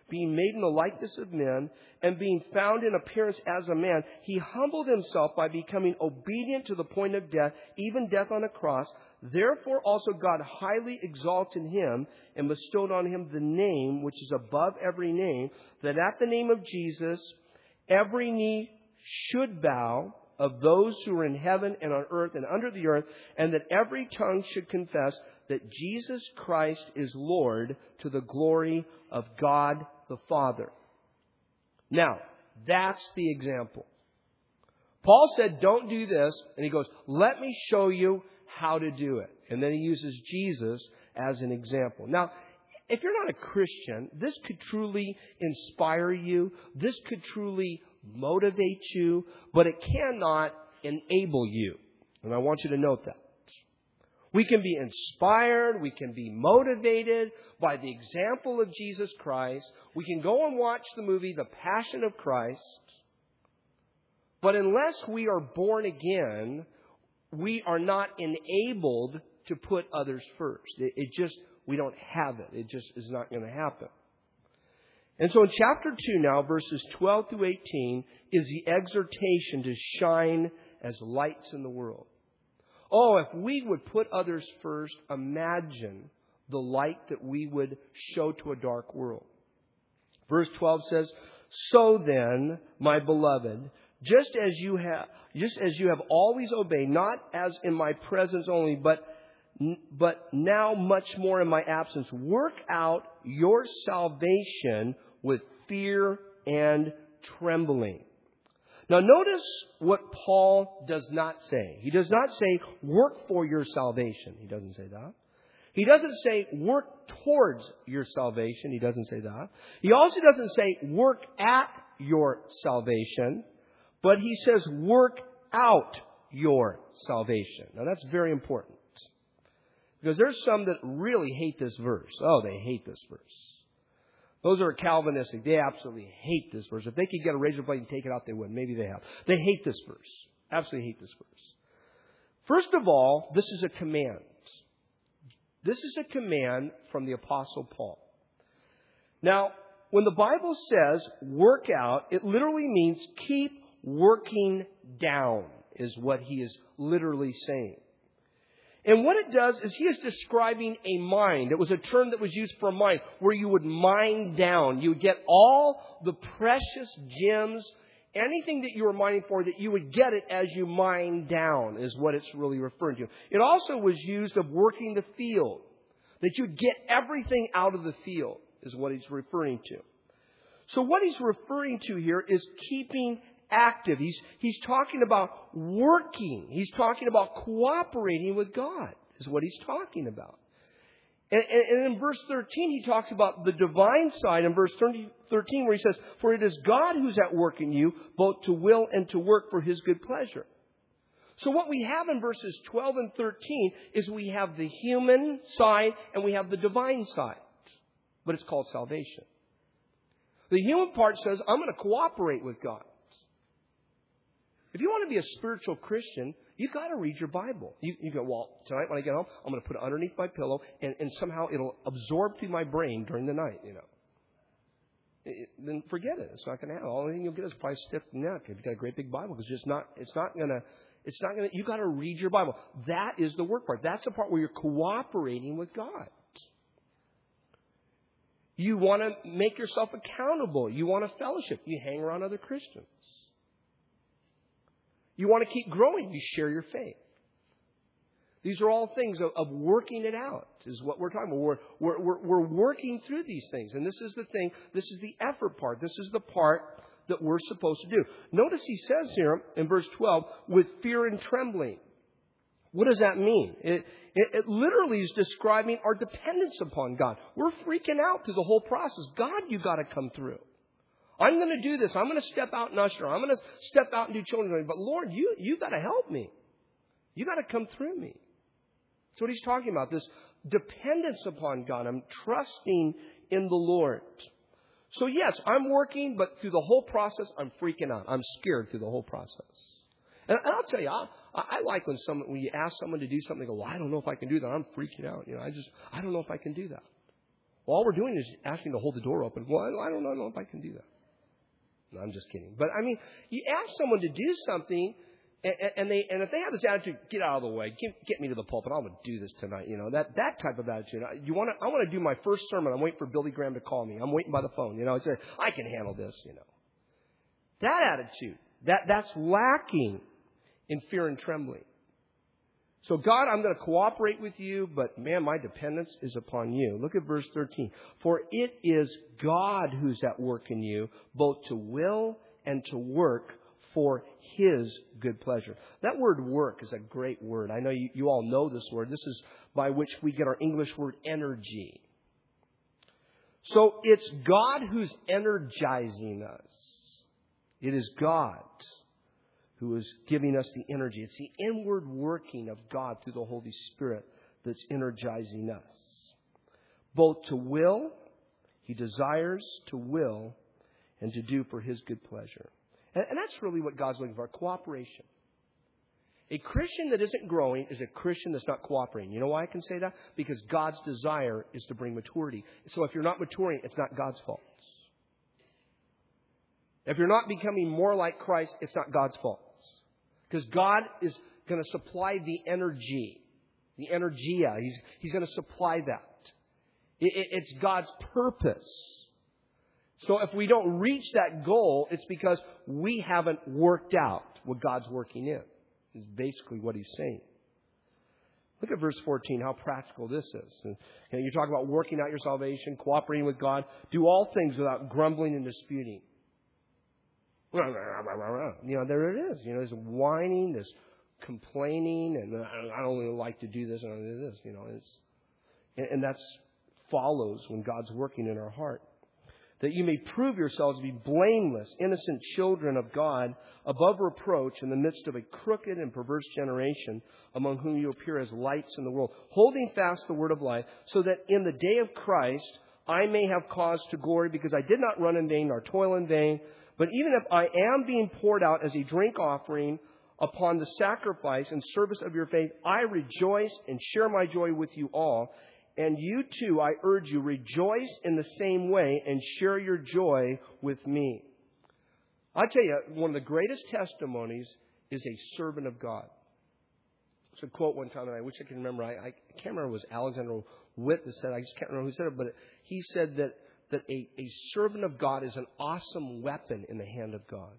being made in the likeness of men, and being found in appearance as a man, He humbled Himself by becoming obedient to the point of death, even death on a cross. Therefore also God highly exalted Him and bestowed on Him the name which is above every name, that at the name of Jesus every knee should bow, of those who are in heaven and on earth and under the earth, and that every tongue should confess that Jesus Christ is Lord, to the glory of God the Father. Now, that's the example. Paul said, don't do this. And he goes, let me show you how to do it. And then he uses Jesus as an example. Now, if you're not a Christian, this could truly inspire you. This could truly motivate you, but it cannot enable you. And I want you to note that. We can be inspired, we can be motivated by the example of Jesus Christ. We can go and watch the movie The Passion of Christ. But unless we are born again, we are not enabled to put others first. It, it just, we don't have it. It just is not going to happen. And so in chapter two now, verses twelve through eighteen, is the exhortation to shine as lights in the world. Oh, if we would put others first, imagine the light that we would show to a dark world. Verse twelve says, so then, my beloved, just as you have, just as you have always obeyed, not as in my presence only, but but now much more in my absence, work out your salvation with fear and trembling. Now notice what Paul does not say. He does not say, work for your salvation. He doesn't say that. He doesn't say, work towards your salvation. He doesn't say that. He also doesn't say, work at your salvation. But he says, work out your salvation. Now that's very important. Because there's some that really hate this verse. Oh, they hate this verse. Those are Calvinistic. They absolutely hate this verse. If they could get a razor blade and take it out, they would. Maybe they have. They hate this verse. Absolutely hate this verse. First of all, this is a command. This is a command from the Apostle Paul. Now, when the Bible says work out, it literally means keep working down, is what he is literally saying. And what it does is he is describing a mind. It was a term that was used for a mine, where you would mine down. You would get all the precious gems, anything that you were mining for, that you would get it as you mine down, is what it's really referring to. It also was used of working the field, that you'd get everything out of the field, is what he's referring to. So what he's referring to here is keeping active. He's, he's talking about working. He's talking about cooperating with God, is what he's talking about. And, and, and in verse thirteen, he talks about the divine side in verse thirteen, where he says, for it is God who's at work in you, both to will and to work for His good pleasure. So what we have in verses twelve and thirteen is we have the human side and we have the divine side. But it's called salvation. The human part says, I'm going to cooperate with God. If you want to be a spiritual Christian, you've got to read your Bible. You, you go, well, tonight when I get home, I'm going to put it underneath my pillow, and, and somehow it'll absorb through my brain during the night, you know. It, then forget it. It's not going to happen. All thing you'll get is probably stiff neck if you've got a great big Bible, because it's just not, it's not going to, it's not going to, you've got to read your Bible. That is the work part. That's the part where you're cooperating with God. You want to make yourself accountable. You want to fellowship. You hang around other Christians. You want to keep growing. You share your faith. These are all things of, of working it out, is what we're talking about. We're, we're, we're, we're working through these things. And this is the thing. This is the effort part. This is the part that we're supposed to do. Notice he says here in verse twelve, with fear and trembling. What does that mean? It, it, it literally is describing our dependence upon God. We're freaking out through the whole process. God, you got to come through. I'm going to do this. I'm going to step out and usher. I'm going to step out and do children's. But Lord, you, you got to help me. You got to come through me. That's what he's talking about. This dependence upon God. I'm trusting in the Lord. So yes, I'm working, but through the whole process, I'm freaking out. I'm scared through the whole process. And I'll tell you, I, I like when someone, when you ask someone to do something, they go, well, I don't know if I can do that. I'm freaking out. You know, I just, I don't know if I can do that. All we're doing is asking to hold the door open. Well, I don't know if I can do that. No, I'm just kidding. But I mean, you ask someone to do something, and, and they and if they have this attitude, get out of the way, get, get me to the pulpit. I'm going to do this tonight. You know, that that type of attitude. You want to? I want to do my first sermon. I'm waiting for Billy Graham to call me. I'm waiting by the phone. You know, I say I can handle this. You know, that attitude that that's lacking in fear and trembling. So God, I'm going to cooperate with you, but man, my dependence is upon you. Look at verse thirteen. For it is God who's at work in you, both to will and to work for His good pleasure. That word work is a great word. I know you, you all know this word. This is by which we get our English word energy. So it's God who's energizing us. It is God who is giving us the energy. It's the inward working of God through the Holy Spirit that's energizing us. Both to will, He desires to will, and to do for His good pleasure. And, and that's really what God's looking for, cooperation. A Christian that isn't growing is a Christian that's not cooperating. You know why I can say that? Because God's desire is to bring maturity. So if you're not maturing, it's not God's fault. If you're not becoming more like Christ, it's not God's fault. Because God is going to supply the energy, the energia. He's, he's going to supply that. It, it, it's God's purpose. So if we don't reach that goal, it's because we haven't worked out what God's working in. Is basically what He's saying. Look at verse fourteen, how practical this is. And, you know, you're talking about working out your salvation, cooperating with God. Do all things without grumbling and disputing. You know, there it is. You know, there's whining, there's complaining, and I don't really like to do this, and I don't do this. You know, it's, and that follows when God's working in our heart. That you may prove yourselves to be blameless, innocent children of God, above reproach in the midst of a crooked and perverse generation, among whom you appear as lights in the world, holding fast the word of life, so that in the day of Christ I may have cause to glory, because I did not run in vain nor toil in vain. But even if I am being poured out as a drink offering upon the sacrifice and service of your faith, I rejoice and share my joy with you all. And you too, I urge you, rejoice in the same way and share your joy with me. I tell you, one of the greatest testimonies is a servant of God. It's a quote one time, and I wish I could remember. I, I can't remember. It was Alexander Witt that said. I just can't remember who said it, but he said that that a, a servant of God is an awesome weapon in the hand of God.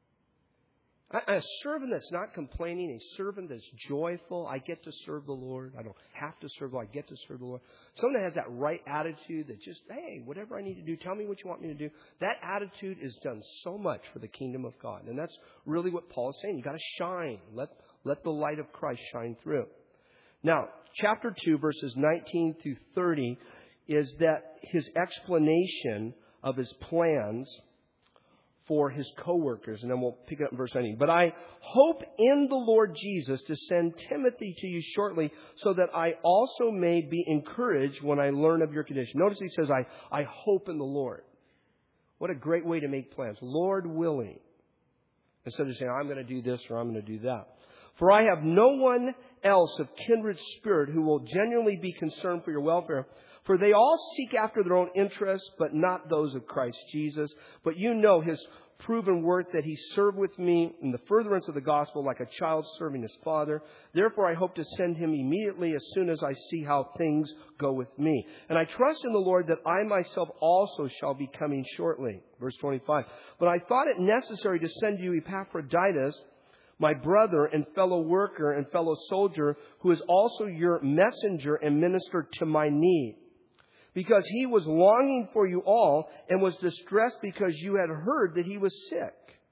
A, a servant that's not complaining, a servant that's joyful. I get to serve the Lord. I don't have to serve the Lord. I get to serve the Lord. Someone that has that right attitude that just, hey, whatever I need to do, tell me what you want me to do. That attitude is done so much for the kingdom of God. And that's really what Paul is saying. You've got to shine. Let, let the light of Christ shine through. Now, chapter two, verses nineteen through thirty, is that his explanation of his plans for his co-workers. And then we'll pick it up in verse nineteen. But I hope in the Lord Jesus to send Timothy to you shortly, so that I also may be encouraged when I learn of your condition. Notice he says, I, I hope in the Lord. What a great way to make plans. Lord willing. Instead of saying, I'm going to do this or I'm going to do that. For I have no one else of kindred spirit who will genuinely be concerned for your welfare. For they all seek after their own interests, but not those of Christ Jesus. But you know His proven worth, that He served with me in the furtherance of the gospel like a child serving his father. Therefore I hope to send him immediately as soon as I see how things go with me. And I trust in the Lord that I myself also shall be coming shortly. Verse twenty-five. But I thought it necessary to send you Epaphroditus, my brother and fellow worker and fellow soldier, who is also your messenger and minister to my need. Because he was longing for you all and was distressed because you had heard that he was sick.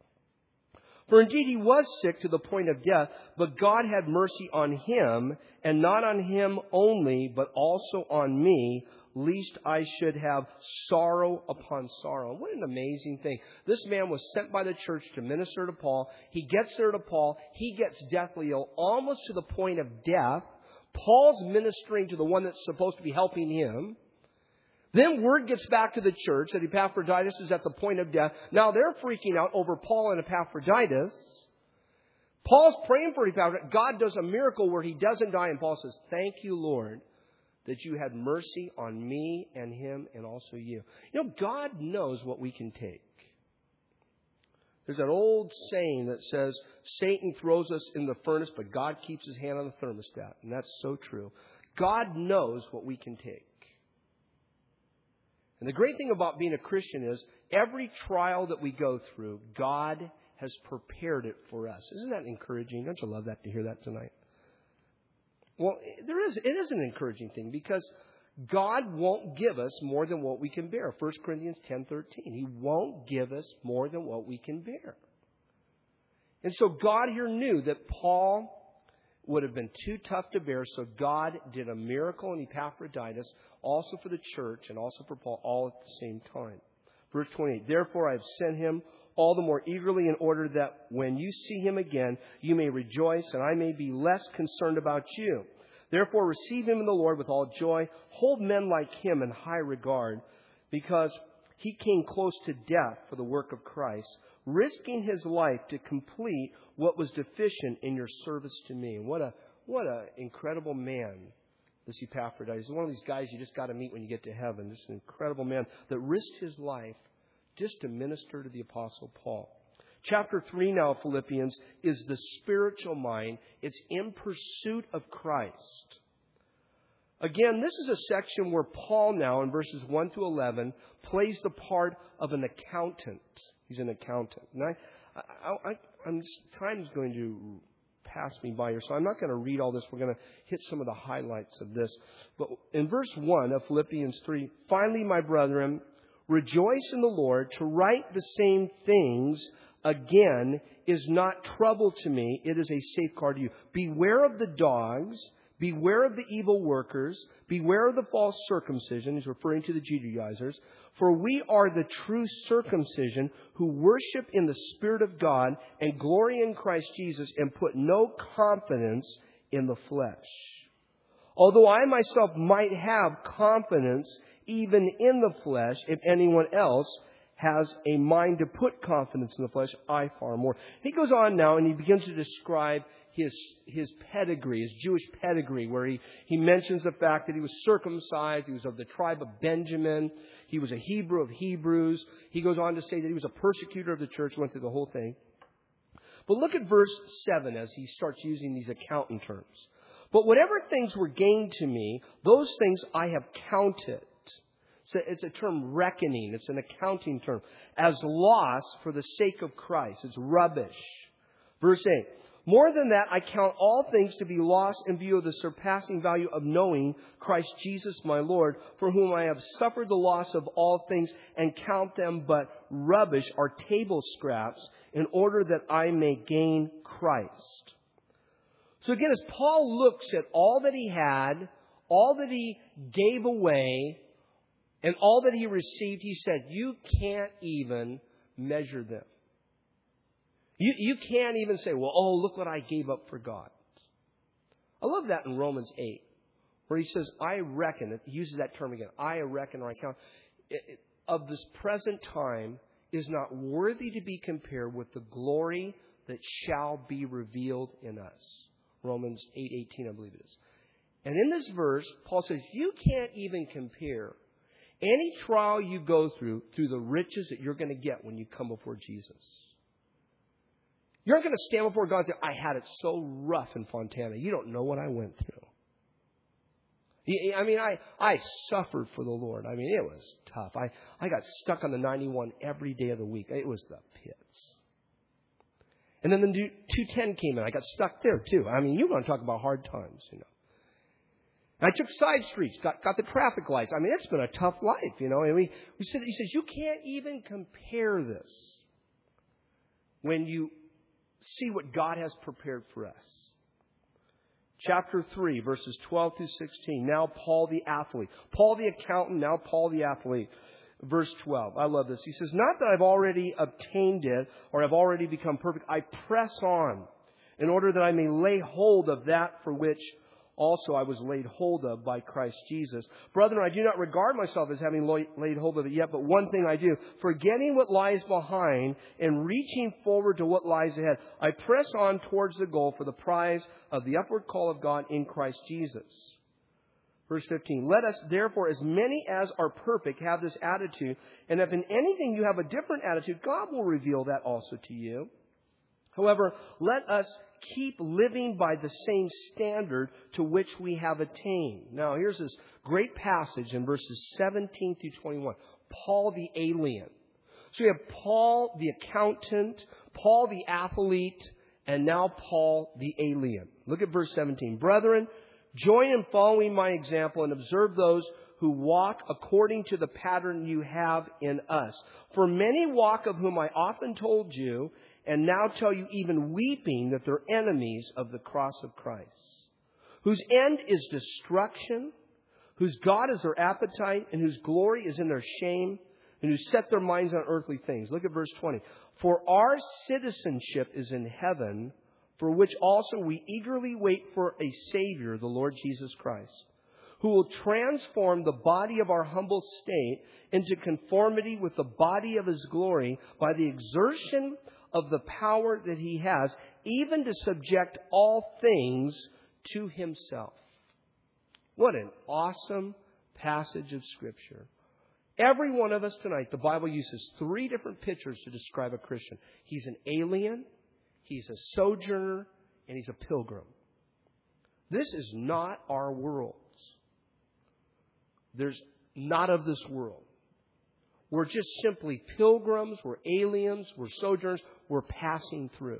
For indeed he was sick to the point of death, but God had mercy on him, and not on him only, but also on me, lest I should have sorrow upon sorrow. What an amazing thing. This man was sent by the church to minister to Paul. He gets there to Paul. He gets deathly ill, almost to the point of death. Paul's ministering to the one that's supposed to be helping him. Then word gets back to the church that Epaphroditus is at the point of death. Now they're freaking out over Paul and Epaphroditus. Paul's praying for Epaphroditus. God does a miracle where he doesn't die. And Paul says, thank you, Lord, that you had mercy on me and him and also you. You know, God knows what we can take. There's that old saying that says, Satan throws us in the furnace, but God keeps his hand on the thermostat. And that's so true. God knows what we can take. And the great thing about being a Christian is every trial that we go through, God has prepared it for us. Isn't that encouraging? Don't you love that to hear that tonight? Well, there is. It is an encouraging thing because God won't give us more than what we can bear. First Corinthians ten thirteen. He won't give us more than what we can bear. And so God here knew that Paul would have been too tough to bear, so God did a miracle in Epaphroditus, also for the church and also for Paul, all at the same time. Verse twenty-eight, therefore I have sent him all the more eagerly in order that when you see him again, you may rejoice, and I may be less concerned about you. Therefore receive him in the Lord with all joy. Hold men like him in high regard, because he came close to death for the work of Christ, risking his life to complete what was deficient in your service to me. And what a what a incredible man this Epaphroditus. He's one of these guys you just got to meet when you get to heaven. This incredible man that risked his life just to minister to the Apostle Paul. Chapter three now of Philippians is the spiritual mind. It's in pursuit of Christ. Again, this is a section where Paul now, in verses one to eleven, plays the part of an accountant. He's an accountant. And I, I, I, I'm just, time's going to pass me by here, so I'm not going to read all this. We're going to hit some of the highlights of this. But in verse one of Philippians three, finally, my brethren, rejoice in the Lord. To write the same things again is not trouble to me. It is a safeguard to you. Beware of the dogs. Beware of the evil workers. Beware of the false circumcision. He's referring to the Judaizers. For we are the true circumcision who worship in the Spirit of God and glory in Christ Jesus and put no confidence in the flesh. Although I myself might have confidence even in the flesh, if anyone else has a mind to put confidence in the flesh, I far more. He goes on now and he begins to describe his his pedigree, his Jewish pedigree, where he, he mentions the fact that he was circumcised, he was of the tribe of Benjamin, he was a Hebrew of Hebrews. He goes on to say that he was a persecutor of the church, went through the whole thing. But look at verse seven as he starts using these accountant terms. But whatever things were gained to me, those things I have counted. So it's a term reckoning. It's an accounting term. As loss for the sake of Christ. It's rubbish. Verse eight. More than that, I count all things to be lost in view of the surpassing value of knowing Christ Jesus my Lord, for whom I have suffered the loss of all things and count them but rubbish or table scraps in order that I may gain Christ. So again, as Paul looks at all that he had, all that he gave away, and all that he received, he said, you can't even measure them. You, you can't even say, well, oh, look what I gave up for God. I love that in Romans eight, where he says, I reckon, he uses that term again, I reckon or I count, it, it, of this present time is not worthy to be compared with the glory that shall be revealed in us. Romans eight eighteen, I believe it is. And in this verse, Paul says, you can't even compare any trial you go through through the riches that you're going to get when you come before Jesus. You're not going to stand before God and say, I had it so rough in Fontana. You don't know what I went through. I mean, I, I suffered for the Lord. I mean, it was tough. I, I got stuck on the ninety-one every day of the week. It was the pits. And then the two ten came in. I got stuck there too. I mean, you want to talk about hard times, you know. And I took side streets, got, got the traffic lights. I mean, it's been a tough life, you know. And we, we said, he says, you can't even compare this when you see what God has prepared for us. Chapter three, verses twelve through sixteen. Now Paul the athlete. Paul the accountant, now Paul the athlete. Verse twelve. I love this. He says, not that I've already obtained it or I've already become perfect. I press on in order that I may lay hold of that for which also I was laid hold of by Christ Jesus. Brethren, I do not regard myself as having laid hold of it yet, but one thing I do, forgetting what lies behind and reaching forward to what lies ahead, I press on towards the goal for the prize of the upward call of God in Christ Jesus. Verse fifteen, let us therefore, as many as are perfect, have this attitude. And if in anything you have a different attitude, God will reveal that also to you. However, let us keep living by the same standard to which we have attained. Now, here's this great passage in verses seventeen through twenty-one. Paul the alien. So you have Paul the accountant, Paul the athlete, and now Paul the alien. Look at verse seventeen. Brethren, join in following my example and observe those who walk according to the pattern you have in us. For many walk, of whom I often told you, and now tell you even weeping, that they're enemies of the cross of Christ, whose end is destruction, whose God is their appetite, and whose glory is in their shame, and who set their minds on earthly things. Look at verse twenty. For our citizenship is in heaven, for which also we eagerly wait for a Savior, the Lord Jesus Christ, who will transform the body of our humble state into conformity with the body of His glory by the exertion of the power that He has, even to subject all things to Himself. What an awesome passage of Scripture. Every one of us tonight, the Bible uses three different pictures to describe a Christian. He's an alien, he's a sojourner, and he's a pilgrim. This is not our world. There's not of this world. We're just simply pilgrims, we're aliens, we're sojourners, we're passing through.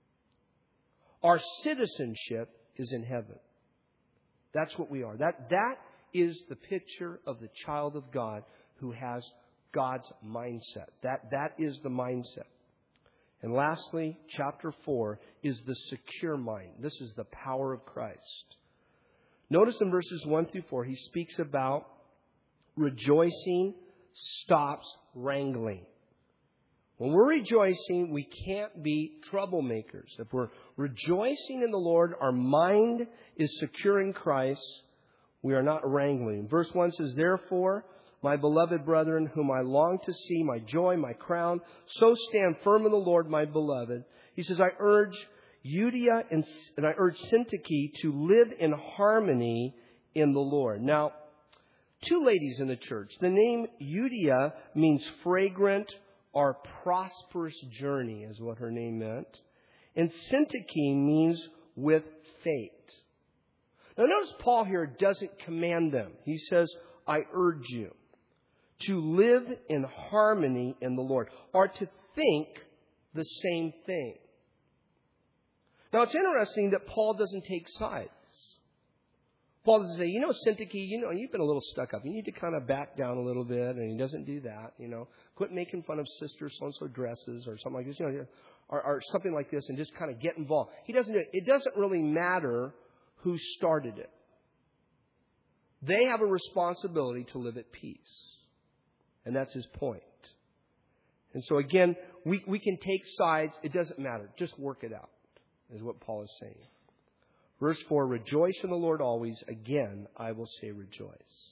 Our citizenship is in heaven. That's what we are. That, that is the picture of the child of God who has God's mindset. That, that is the mindset. And lastly, chapter four is the secure mind. This is the power of Christ. Notice in verses one through four, he speaks about rejoicing stops wrangling. When we're rejoicing, we can't be troublemakers. If we're rejoicing in the Lord, our mind is secure in Christ, we are not wrangling. Verse one says, therefore, my beloved brethren, whom I long to see, my joy, my crown, so stand firm in the Lord, my beloved. He says, I urge Euodia and, and I urge Syntyche to live in harmony in the Lord. Now, two ladies in the church. The name Euodia means fragrant or prosperous journey, is what her name meant. And Syntyche means with fate. Now, notice Paul here doesn't command them. He says, I urge you to live in harmony in the Lord, or to think the same thing. Now, it's interesting that Paul doesn't take sides. Paul doesn't say, you know, Syntyche, you know, you've been a little stuck up. You need to kind of back down a little bit. And he doesn't do that, you know. Quit making fun of sister so-and-so dresses or something like this, you know, or, or something like this, and just kind of get involved. He doesn't do it. It doesn't really matter who started it. They have a responsibility to live at peace. And that's his point. And so again, we, we can take sides. It doesn't matter. Just work it out, is what Paul is saying. Verse four, rejoice in the Lord always. Again, I will say rejoice.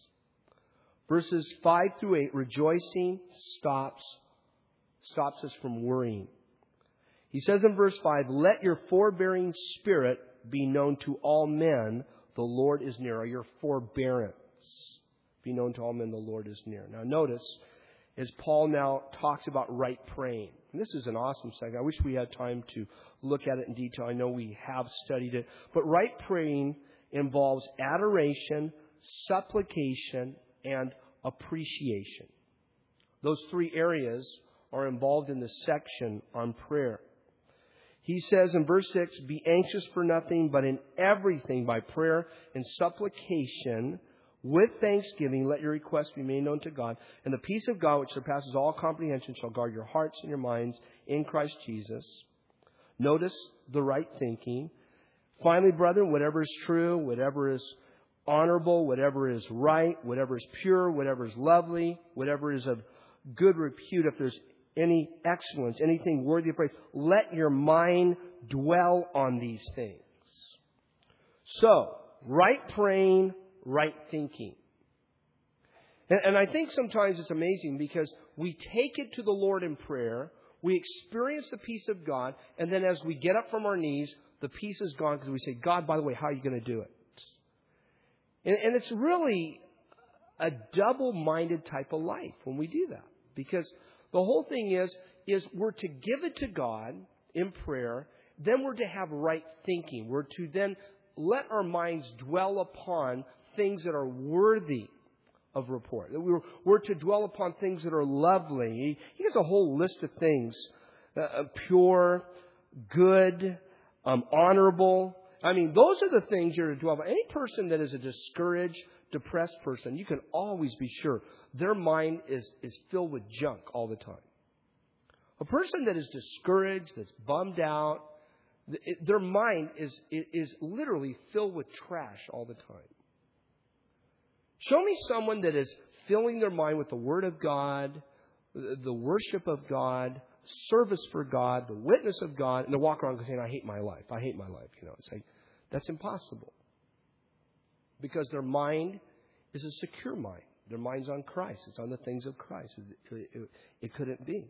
Verses five through eight, rejoicing stops, stops us from worrying. He says in verse five, let your forbearing spirit be known to all men. The Lord is near. Or your forbearance be known to all men. The Lord is near. Now notice, as Paul now talks about right praying. And this is an awesome section. I wish we had time to look at it in detail. I know we have studied it. But right praying involves adoration, supplication, and appreciation. Those three areas are involved in this section on prayer. He says in verse six, be anxious for nothing, but in everything by prayer and supplication with thanksgiving, let your requests be made known to God. And the peace of God, which surpasses all comprehension, shall guard your hearts and your minds in Christ Jesus. Notice the right thinking. Finally, brethren, whatever is true, whatever is honorable, whatever is right, whatever is pure, whatever is lovely, whatever is of good repute, if there's any excellence, anything worthy of praise, let your mind dwell on these things. So, right praying, right thinking. And, and I think sometimes it's amazing because we take it to the Lord in prayer, we experience the peace of God, and then as we get up from our knees, the peace is gone because we say, God, by the way, how are you going to do it? And, and it's really a double-minded type of life when we do that. Because the whole thing is, is we're to give it to God in prayer. Then we're to have right thinking. We're to then let our minds dwell upon things that are worthy of report. We're, we're to dwell upon things that are lovely. He, he has a whole list of things. Uh, pure, good, um, honorable. I mean, those are the things you're to dwell upon. Any person that is a discouraged, depressed person, you can always be sure their mind is, is filled with junk all the time. A person that is discouraged, that's bummed out, it, their mind is, is literally filled with trash all the time. Show me someone that is filling their mind with the Word of God, the worship of God, service for God, the witness of God, and they walk around saying, I hate my life. I hate my life. You know, it's like, that's impossible. Because their mind is a secure mind. Their mind's on Christ. It's on the things of Christ. It, it, it couldn't be.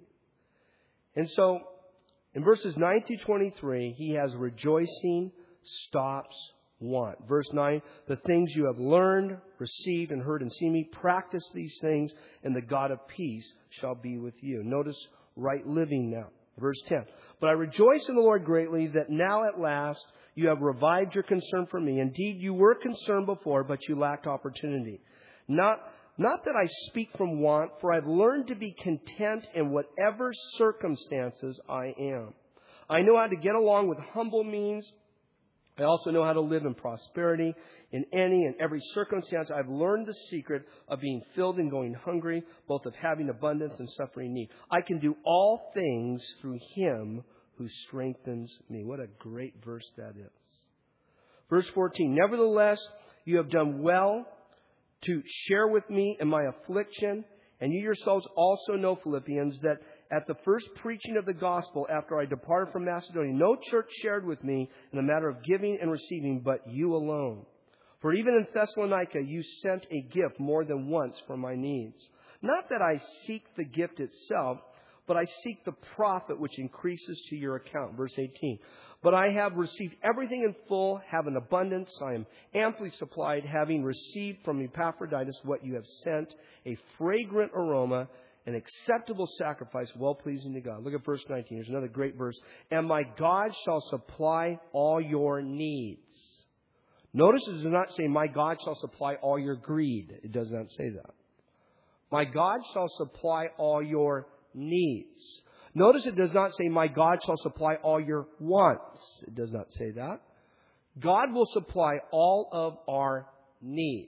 And so, in verses nine through twenty-three, he has rejoicing stops want. Verse nine, the things you have learned, received, and heard and seen me, practice these things, and the God of peace shall be with you. Notice right living now. Verse ten, but I rejoice in the Lord greatly that now at last you have revived your concern for me. Indeed, you were concerned before, but you lacked opportunity. Not, not that I speak from want, for I've learned to be content in whatever circumstances I am. I know how to get along with humble means. I also know how to live in prosperity. In any and every circumstance, I've learned the secret of being filled and going hungry, both of having abundance and suffering need. I can do all things through Him who strengthens me. What a great verse that is. Verse fourteen, nevertheless, you have done well to share with me in my affliction, and you yourselves also know, Philippians, that at the first preaching of the gospel after I departed from Macedonia, no church shared with me in the matter of giving and receiving, but you alone. For even in Thessalonica, you sent a gift more than once for my needs. Not that I seek the gift itself, but I seek the profit which increases to your account. Verse eighteen. But I have received everything in full, have an abundance. I am amply supplied, having received from Epaphroditus what you have sent, a fragrant aroma, an acceptable sacrifice, well-pleasing to God. Look at verse nineteen. Here's another great verse. And my God shall supply all your needs. Notice it does not say, my God shall supply all your greed. It does not say that. My God shall supply all your needs. Notice it does not say, my God shall supply all your wants. It does not say that. God will supply all of our needs.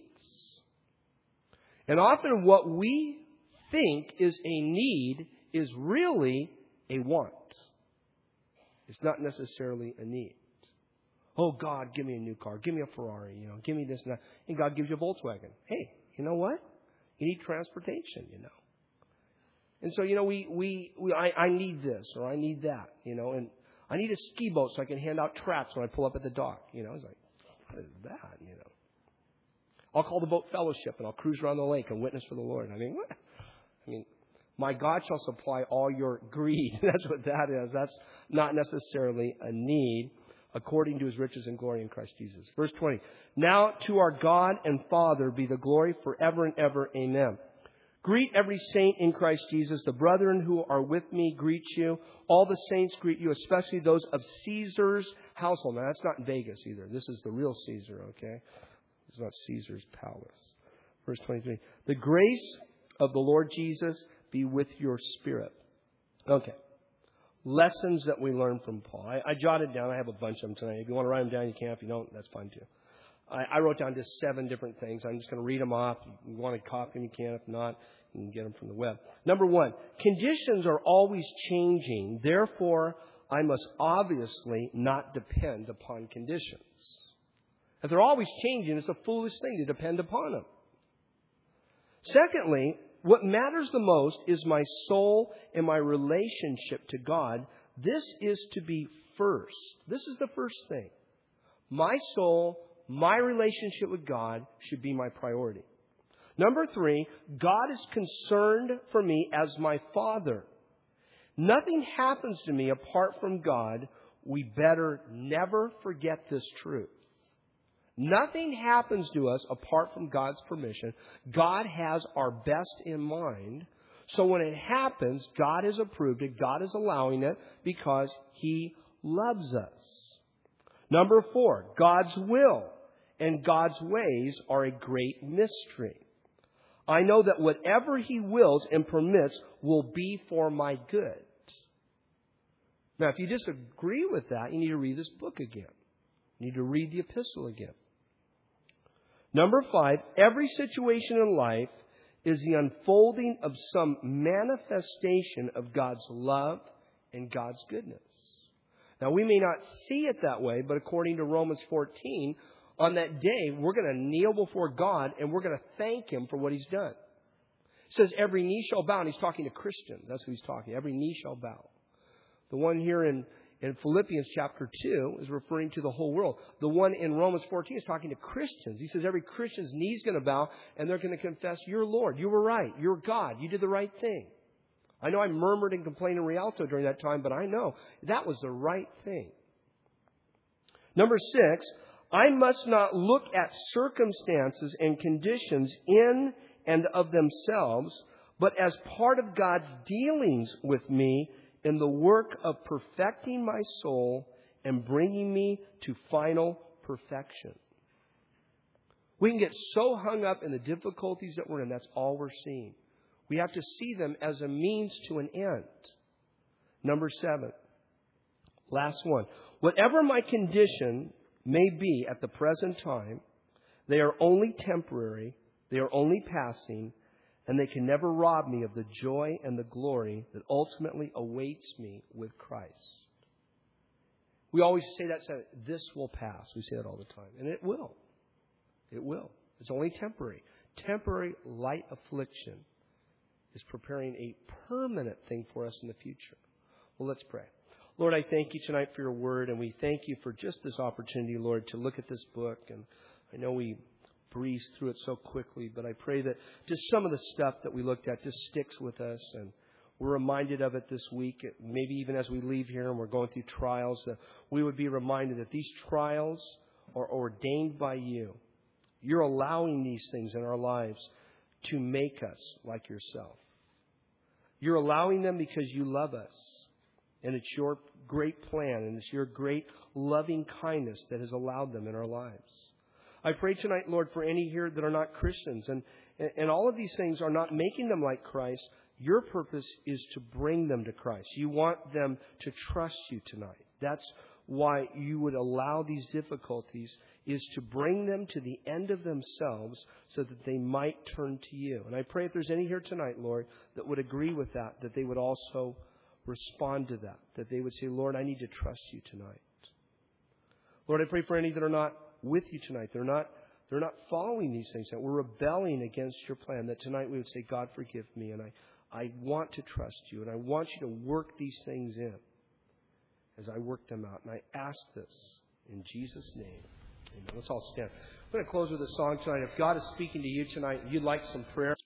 And often what we think is a need is really a want. It's not necessarily a need. Oh, God, give me a new car. Give me a Ferrari. You know, give me this and that. And God gives you a Volkswagen. Hey, you know what? You need transportation, you know. And so, you know, we, we, we I, I need this or I need that, you know, and I need a ski boat so I can hand out traps when I pull up at the dock. You know, it's like, what is that, you know? I'll call the boat fellowship and I'll cruise around the lake and witness for the Lord. I mean, what? I mean, my God shall supply all your greed. That's what that is. That's not necessarily a need, according to His riches and glory in Christ Jesus. Verse twenty. Now to our God and Father be the glory forever and ever. Amen. Greet every saint in Christ Jesus. The brethren who are with me greet you. All the saints greet you, especially those of Caesar's household. Now, that's not in Vegas either. This is the real Caesar, okay? It's not Caesar's palace. Verse twenty-three. The grace of the Lord Jesus be with your spirit. Okay. Lessons that we learn from Paul. I, I jotted down. I have a bunch of them tonight. If you want to write them down, you can. If you don't, that's fine too. I, I wrote down just seven different things. I'm just going to read them off. If you want to copy them, you can. If not, you can get them from the web. Number one, conditions are always changing. Therefore, I must obviously not depend upon conditions. If they're always changing, it's a foolish thing to depend upon them. Secondly, what matters the most is my soul and my relationship to God. This is to be first. This is the first thing. My soul, my relationship with God should be my priority. Number three, God is concerned for me as my Father. Nothing happens to me apart from God. We better never forget this truth. Nothing happens to us apart from God's permission. God has our best in mind. So when it happens, God has approved it. God is allowing it because He loves us. Number four, God's will and God's ways are a great mystery. I know that whatever He wills and permits will be for my good. Now, if you disagree with that, you need to read this book again. You need to read the epistle again. Number five, every situation in life is the unfolding of some manifestation of God's love and God's goodness. Now, we may not see it that way, but according to Romans fourteen, on that day, we're going to kneel before God and we're going to thank Him for what He's done. It says every knee shall bow, and He's talking to Christians. That's who He's talking. Every knee shall bow. The one here in, in Philippians chapter two is referring to the whole world. The one in Romans fourteen is talking to Christians. He says every Christian's knee's going to bow and they're going to confess, "You're Lord. You were right. You're God. You did the right thing." I know I murmured and complained in Rialto during that time, but I know that was the right thing. Number six, I must not look at circumstances and conditions in and of themselves, but as part of God's dealings with me in the work of perfecting my soul and bringing me to final perfection. We can get so hung up in the difficulties that we're in. That's all we're seeing. We have to see them as a means to an end. Number seven. Last one. Whatever my condition may be at the present time, they are only temporary, they are only passing, and they can never rob me of the joy and the glory that ultimately awaits me with Christ. We always say that, say, this will pass. We say that all the time. And it will. It will. It's only temporary. Temporary light affliction is preparing a permanent thing for us in the future. Well, let's pray. Lord, I thank You tonight for Your word, and we thank You for just this opportunity, Lord, to look at this book. And I know we breezed through it so quickly, but I pray that just some of the stuff that we looked at just sticks with us, and we're reminded of it this week. Maybe even as we leave here and we're going through trials, that we would be reminded that these trials are ordained by You. You're allowing these things in our lives to make us like Yourself. You're allowing them because You love us. And it's Your great plan, and it's Your great loving kindness that has allowed them in our lives. I pray tonight, Lord, for any here that are not Christians, and, and all of these things are not making them like Christ. Your purpose is to bring them to Christ. You want them to trust You tonight. That's why You would allow these difficulties, is to bring them to the end of themselves so that they might turn to You. And I pray if there's any here tonight, Lord, that would agree with that, that they would also respond to that, that they would say, Lord, I need to trust You tonight. Lord, I pray for any that are not with You tonight. They're not, they're not following these things, that we're rebelling against Your plan, that tonight we would say, God, forgive me, and I, I want to trust You, and I want You to work these things in as I work them out. And I ask this in Jesus' name. Amen. Let's all stand. I'm going to close with a song tonight. If God is speaking to you tonight and you'd like some prayer,